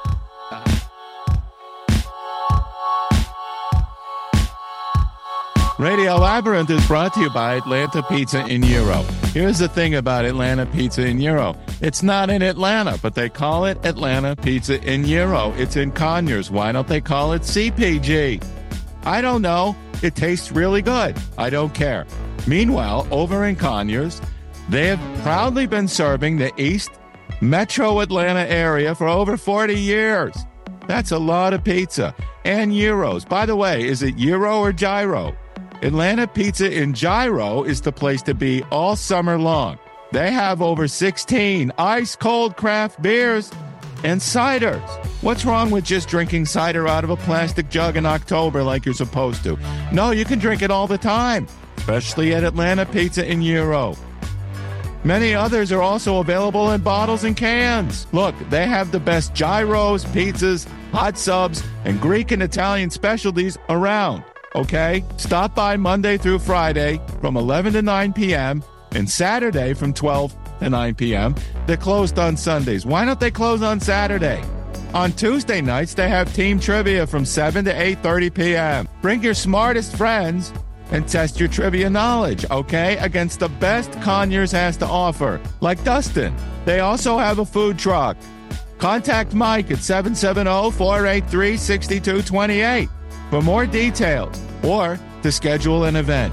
Radio Labyrinth is brought to you by Atlanta Pizza in Euro. Here's the thing about Atlanta Pizza in Euro. It's not in Atlanta, but they call it Atlanta Pizza in Euro. It's in Conyers. Why don't they call it C P G? I don't know. It tastes really good. I don't care. Meanwhile, over in Conyers, they have proudly been serving the East Metro Atlanta area for over forty years. That's a lot of pizza. And gyros. By the way, is it gyro or gyro? Atlanta Pizza in Gyro is the place to be all summer long. They have over sixteen ice-cold craft beers and ciders. What's wrong with just drinking cider out of a plastic jug in October like you're supposed to? No, you can drink it all the time, especially at Atlanta Pizza in Euro. Many others are also available in bottles and cans. Look, they have the best gyros, pizzas, hot subs, and Greek and Italian specialties around. Okay? Stop by Monday through Friday from eleven to nine p.m. and Saturday from twelve to nine p.m. They're closed on Sundays. Why don't they close on Saturday? On Tuesday nights, they have team trivia from seven to eight thirty p.m. Bring your smartest friends and test your trivia knowledge, okay, against the best Conyers has to offer, like Dustin. They also have a food truck. Contact Mike at seven seven zero, four eight three, six two two eight for more details or to schedule an event.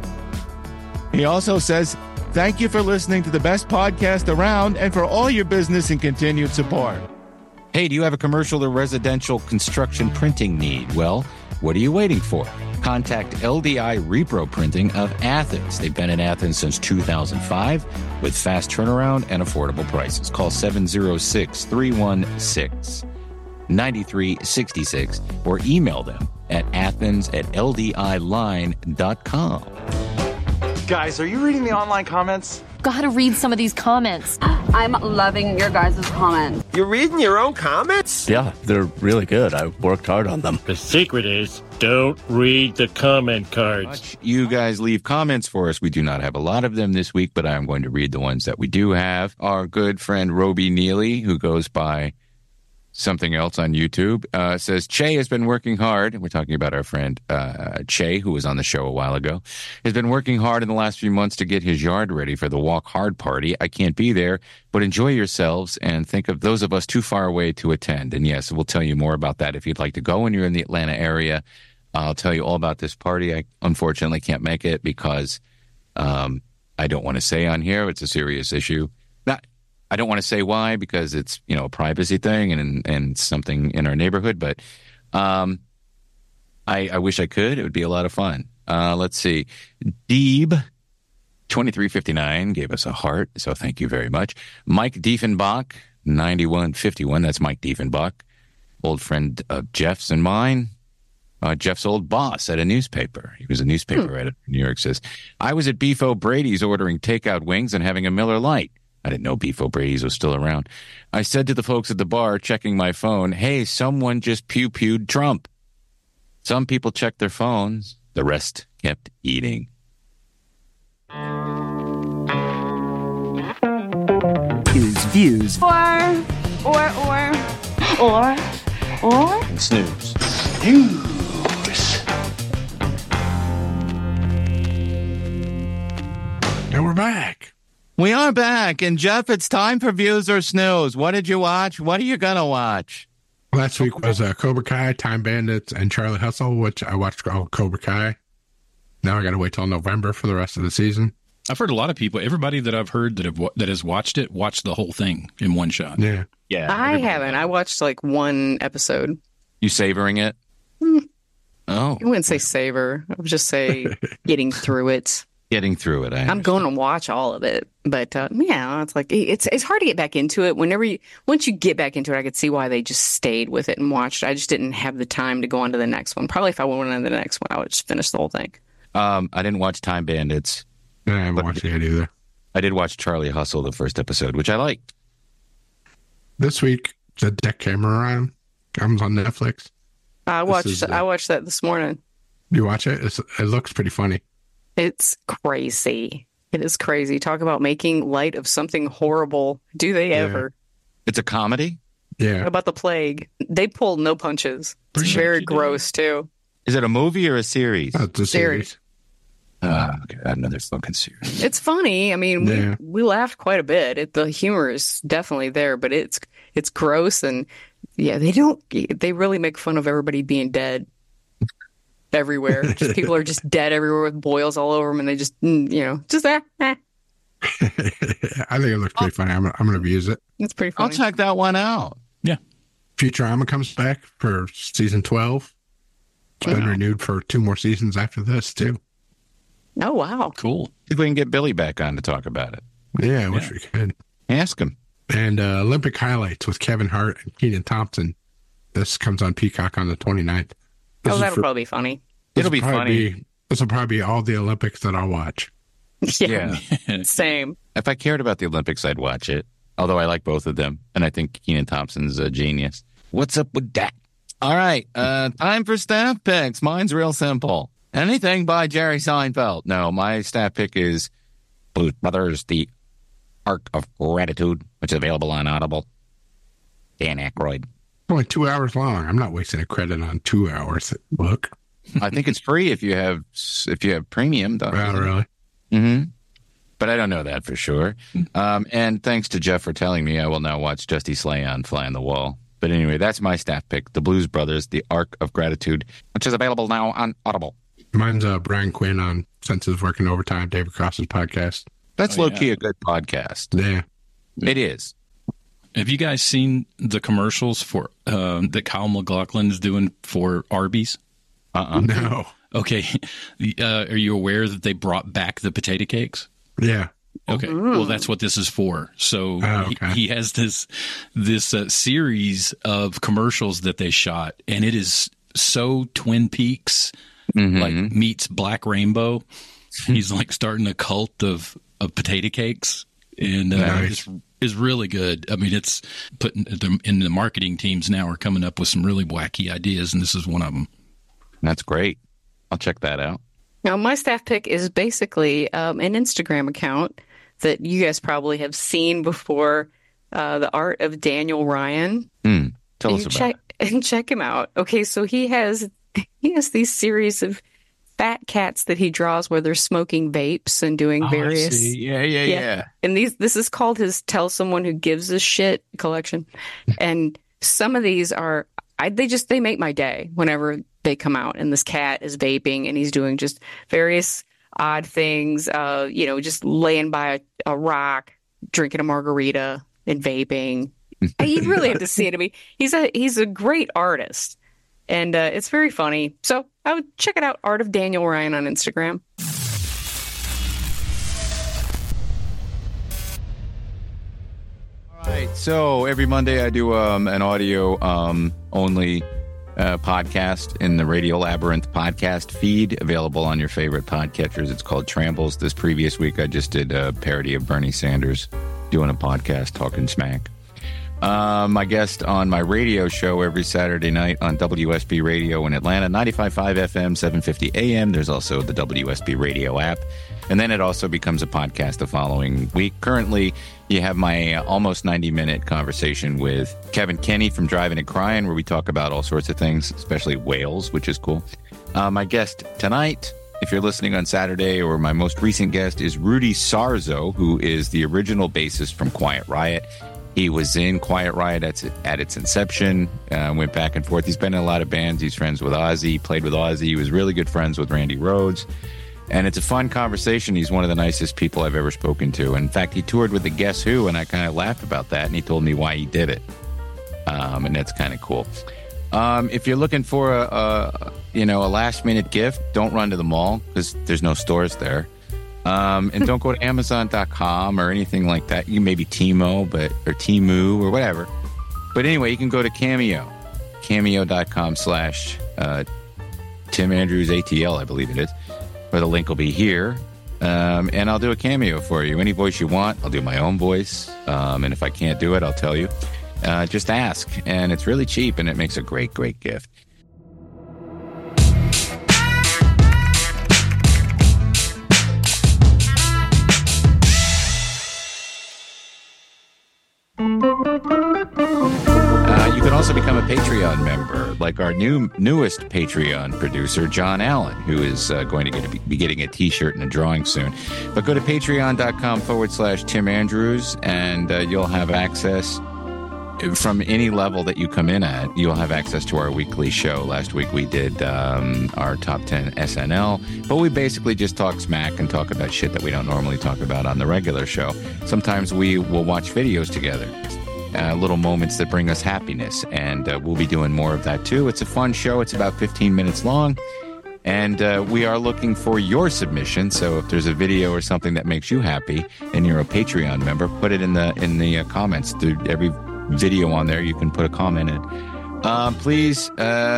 He also says, thank you for listening to the best podcast around and for all your business and continued support. Hey, do you have a commercial or residential construction printing need? Well, what are you waiting for? Contact L D I Repro Printing of Athens. They've been in Athens since two thousand five with fast turnaround and affordable prices. Call seven zero six, three one six, nine three six six or email them at athens at l d i line dot com. Guys, are you reading the online comments? Gotta read some of these comments. I'm loving your guys' comments. You're reading your own comments? Yeah, they're really good. I worked hard on them. The secret is don't read the comment cards. You guys leave comments for us. We do not have a lot of them this week, but I'm going to read the ones that we do have. Our good friend Roby Neely, who goes by something else on YouTube, uh, says, Che has been working hard. We're talking about our friend uh, Che, who was on the show a while ago. Has been working hard in the last few months to get his yard ready for the Walk Hard party. I can't be there, but enjoy yourselves and think of those of us too far away to attend. And yes, we'll tell you more about that if you'd like to go and you're in the Atlanta area. I'll tell you all about this party. I unfortunately can't make it because um, I don't want to say on here. It's a serious issue. Not I don't want to say why because it's, you know, a privacy thing and and something in our neighborhood. But um, I, I wish I could. It would be a lot of fun. Uh, let's see. Deeb twenty-three fifty-nine gave us a heart, so thank you very much. Mike Diefenbach ninety-one fifty-one. That's Mike Diefenbach, old friend of Jeff's and mine. Uh, Jeff's old boss at a newspaper. He was a newspaper editor in New York. Says, I was at Beef O'Brady's ordering takeout wings and having a Miller Lite. I didn't know Beef O'Brady's was still around. I said to the folks at the bar checking my phone, hey, someone just pew-pewed Trump. Some people checked their phones. The rest kept eating. Views, views. Or, or, or, or, or. And snooze. News. And we're back. We are back. And Jeff, it's time for Views or Snooze. What did you watch? What are you going to watch? Last week was uh, Cobra Kai, Time Bandits, and Charlie Hustle, which I watched all Cobra Kai. Now I got to wait till November for the rest of the season. I've heard a lot of people, everybody that I've heard that have that has watched it, watched the whole thing in one shot. Yeah. Yeah. I haven't. I watched like one episode. You savoring it? Hmm. Oh. I wouldn't say savor. I would just say getting through it. Getting through it. I I'm going to watch all of it, but uh, yeah, it's like it's it's hard to get back into it. Whenever you once you get back into it, I could see why they just stayed with it and watched it. I just didn't have the time to go on to the next one. Probably if I went on to the next one, I would just finish the whole thing. Um, I didn't watch Time Bandits. I haven't watched it either. I did watch Charlie Hustle, the first episode, which I liked. This week, the Decameron comes on Netflix. I watched is, uh, I watched that this morning. You watch it? It's, it looks pretty funny. It's crazy. It is crazy. Talk about making light of something horrible. Do they Yeah. ever? It's a comedy? Yeah. About the plague. They pull no punches. It's very gross, too. Is it a movie or a series? Oh, it's a series. Oh, God, another fucking series. It's funny. I mean, Yeah. we, we laughed quite a bit. It, the humor is definitely there, but it's it's gross. And yeah, they don't, they really make fun of everybody being dead everywhere. Just people are just dead everywhere with boils all over them. And they just, mm, you know, just eh, eh. I think it looks pretty funny. I'm, I'm going to use it. It's pretty I'll funny. check that one out. Yeah. Futurama comes back for season twelve. It's been renewed for two more seasons after this, too. Oh, wow. Cool. If we can get Billy back on to talk about it. Yeah, I wish we could. Ask him. And uh, Olympic highlights with Kevin Hart and Kenan Thompson. This comes on Peacock on the twenty-ninth. This Oh, is that'll for- probably be funny. this It'll will be probably funny. be- this will probably be all the Olympics that I'll watch. Yeah. Same. If I cared about the Olympics, I'd watch it. Although I like both of them. And I think Kenan Thompson's a genius. What's up with that? All right. Uh, time for staff picks. Mine's real simple. Anything by Jerry Seinfeld. No, my staff pick is Blues Brothers, The Arc of Gratitude, which is available on Audible. Dan Aykroyd. Only two hours long. I'm not wasting a credit on two hours. Look. I think it's free if you have if you have premium. Oh, really? Mm-hmm. But I don't know that for sure. Um, and thanks to Jeff for telling me, I will now watch Justy Slay on Fly on the Wall. But anyway, that's my staff pick, The Blues Brothers, The Arc of Gratitude, which is available now on Audible. Mine's uh, Brian Quinn on Senses Working Overtime, David Cross's podcast. That's Oh, low-key yeah. a good podcast. Yeah. It is. Have you guys seen the commercials for um, that Kyle MacLachlan is doing for Arby's? Uh-uh. No. Okay. Uh, are you aware that they brought back the potato cakes? Yeah. Okay. Well, that's what this is for. So Oh, okay. he, he has this this uh, series of commercials that they shot, and it is so Twin Peaks Mhm. like meets Black Rainbow. He's like starting a cult of of potato cakes, and uh, Nice. it's is really good. I mean, it's putting them in the marketing teams now are coming up with some really wacky ideas, and this is one of them. That's great. I'll check that out. Now, my staff pick is basically um, an Instagram account that you guys probably have seen before, uh, the art of Daniel Ryan. Hmm. Tell and us about check, it. And check him out. Okay, so he has he has these series of fat cats that he draws where they're smoking vapes and doing Oh, I various. see. Yeah, yeah, yeah. And these this is called his "Tell Someone Who Gives a Shit" collection. And some of these are I they just they make my day whenever they come out. And this cat is vaping and he's doing just various odd things. Uh, you know, just laying by a, a rock, drinking a margarita, and vaping. You really have to see it. I mean, he's a he's a great artist, and uh, it's very funny. So I would check it out. Art of Daniel Ryan on Instagram. All right. So every Monday I do um, an audio um, only uh, podcast in the Radio Labyrinth podcast feed, available on your favorite podcatchers. It's called Trambles. This previous week I just did a parody of Bernie Sanders doing a podcast talking smack. Um, my guest on my radio show every Saturday night on W S B Radio in Atlanta, ninety-five point five F M, seven fifty A M. There's also the W S B Radio app. And then it also becomes a podcast the following week. Currently, you have my uh, almost ninety-minute conversation with Kevin Kenny from Driving and Crying, where we talk about all sorts of things, especially whales, which is cool. Uh, my guest tonight, if you're listening on Saturday, or my most recent guest, is Rudy Sarzo, who is the original bassist from Quiet Riot. He was in Quiet Riot at, at its inception, uh, went back and forth. He's been in a lot of bands. He's friends with Ozzy, played with Ozzy. He was really good friends with Randy Rhoads. And it's a fun conversation. He's one of the nicest people I've ever spoken to. In fact, he toured with the Guess Who, and I kind of laughed about that, and he told me why he did it. Um, and that's kind of cool. Um, if you're looking for a, a you know a last minute gift, don't run to the mall because there's no stores there. Um, and don't go to Amazon dot com or anything like that. You maybe Timo, but or Temu or whatever. But anyway, you can go to Cameo, cameo dot com slash uh, Tim Andrews A T L, I believe it is, where the link will be here. Um, and I'll do a cameo for you. Any voice you want, I'll do my own voice. Um, and if I can't do it, I'll tell you. Uh, just ask. And it's really cheap, and it makes a great, great gift. Uh, you can also become a Patreon member, like our new newest Patreon producer, John Allen, who is uh, going to get, be getting a T-shirt and a drawing soon. But go to patreon.com forward slash Tim Andrews, and uh, you'll have access from any level that you come in at. You'll have access to our weekly show. Last week we did um, our top ten S N L, but we basically just talk smack and talk about shit that we don't normally talk about on the regular show. Sometimes we will watch videos together. Uh, little moments that bring us happiness, and uh, we'll be doing more of that too. It's a fun show. It's about fifteen minutes long, and uh, we are looking for your submission. So if there's a video or something that makes you happy and you're a Patreon member, put it in the in the uh, comments. Through every video on there, you can put a comment in. Uh, please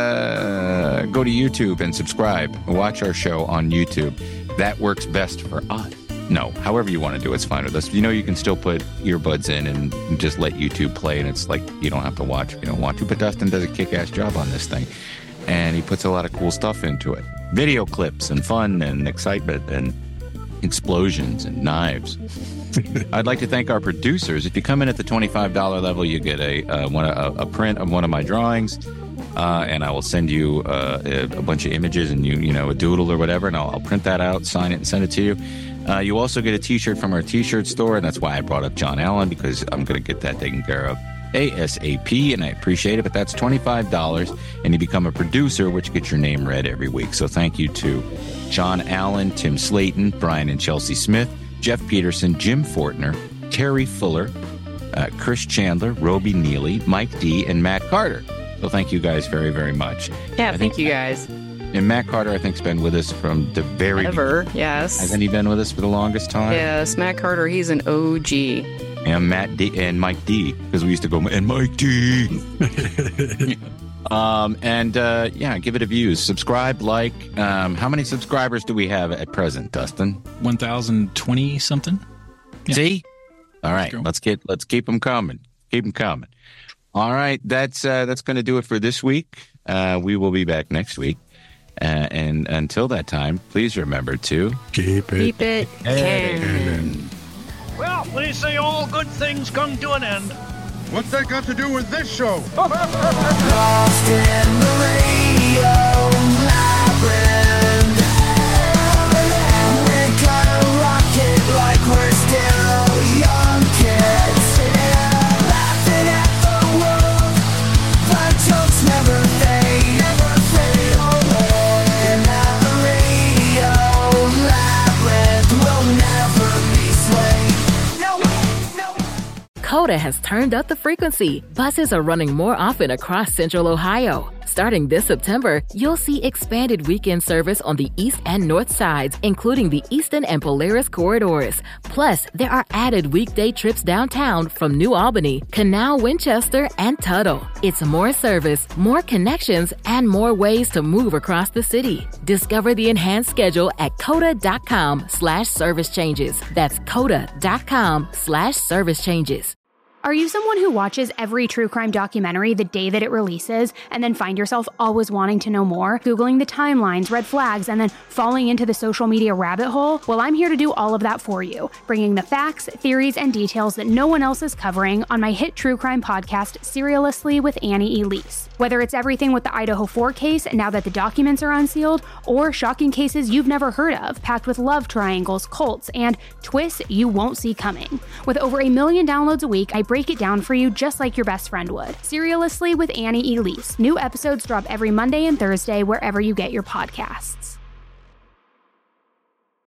uh, go to YouTube and subscribe. Watch our show on YouTube. That works best for us. No, however you want to do it's fine with us. You know, you can still put earbuds in and just let YouTube play, and it's like you don't have to watch if you don't want to. But Dustin does a kick-ass job on this thing, and he puts a lot of cool stuff into it. Video clips and fun and excitement and explosions and knives. I'd like to thank our producers. If you come in at the twenty-five dollars level, you get a uh, one a, a print of one of my drawings, uh, and I will send you uh, a, a bunch of images and you you know a doodle or whatever, and I'll, I'll print that out, sign it, and send it to you. Uh, you also get a T-shirt from our T-shirt store, and that's why I brought up John Allen, because I'm going to get that taken care of ASAP, and I appreciate it. But that's twenty-five dollars, and you become a producer, which gets your name read every week. So thank you to John Allen, Tim Slayton, Brian and Chelsea Smith, Jeff Peterson, Jim Fortner, Terry Fuller, uh, Chris Chandler, Roby Neely, Mike D, and Matt Carter. So thank you guys very, very much. Yeah, I thank think, you guys. And Matt Carter, I think, has been with us from the very Ever, beginning. yes. Hasn't he been with us for the longest time? Yes, Matt Carter, he's an O G. And Matt D and Mike D, because we used to go, and Mike D. um, and uh, yeah, give it a view. Subscribe, like. Um, how many subscribers do we have at present, Dustin? one thousand twenty something. Yeah. See? All right, let's get let's keep them coming. Keep them coming. All right, that's uh, that's going to do it for this week. Uh, we will be back next week. Uh, and until that time, please remember to keep it, keep it canon. Well, they say all good things come to an end. What's that got to do with this show? Lost in the radio labyrinth. We're gonna rock it like we're still young kids. Laughing at the world, the jokes never fade, never fade away. And at the radio labyrinth, we'll never be swayed. No, no. Coda has turned up the frequency. Buses are running more often across Central Ohio. Starting this September, you'll see expanded weekend service on the east and north sides, including the Eastern and Polaris corridors. Plus, there are added weekday trips downtown from New Albany, Canal, Winchester, and Tuttle. It's more service, more connections, and more ways to move across the city. Discover the enhanced schedule at coda.com slash service changes. That's coda.com slash service changes. Are you someone who watches every true crime documentary the day that it releases and then find yourself always wanting to know more, Googling the timelines, red flags, and then falling into the social media rabbit hole? Well, I'm here to do all of that for you, bringing the facts, theories, and details that no one else is covering on my hit true crime podcast, Serialously with Annie Elise. Whether it's everything with the Idaho four case now that the documents are unsealed, or shocking cases you've never heard of, packed with love triangles, cults, and twists you won't see coming. With over a million downloads a week, I break it down for you just like your best friend would. Serialously with Annie Elise. New episodes drop every Monday and Thursday wherever you get your podcasts.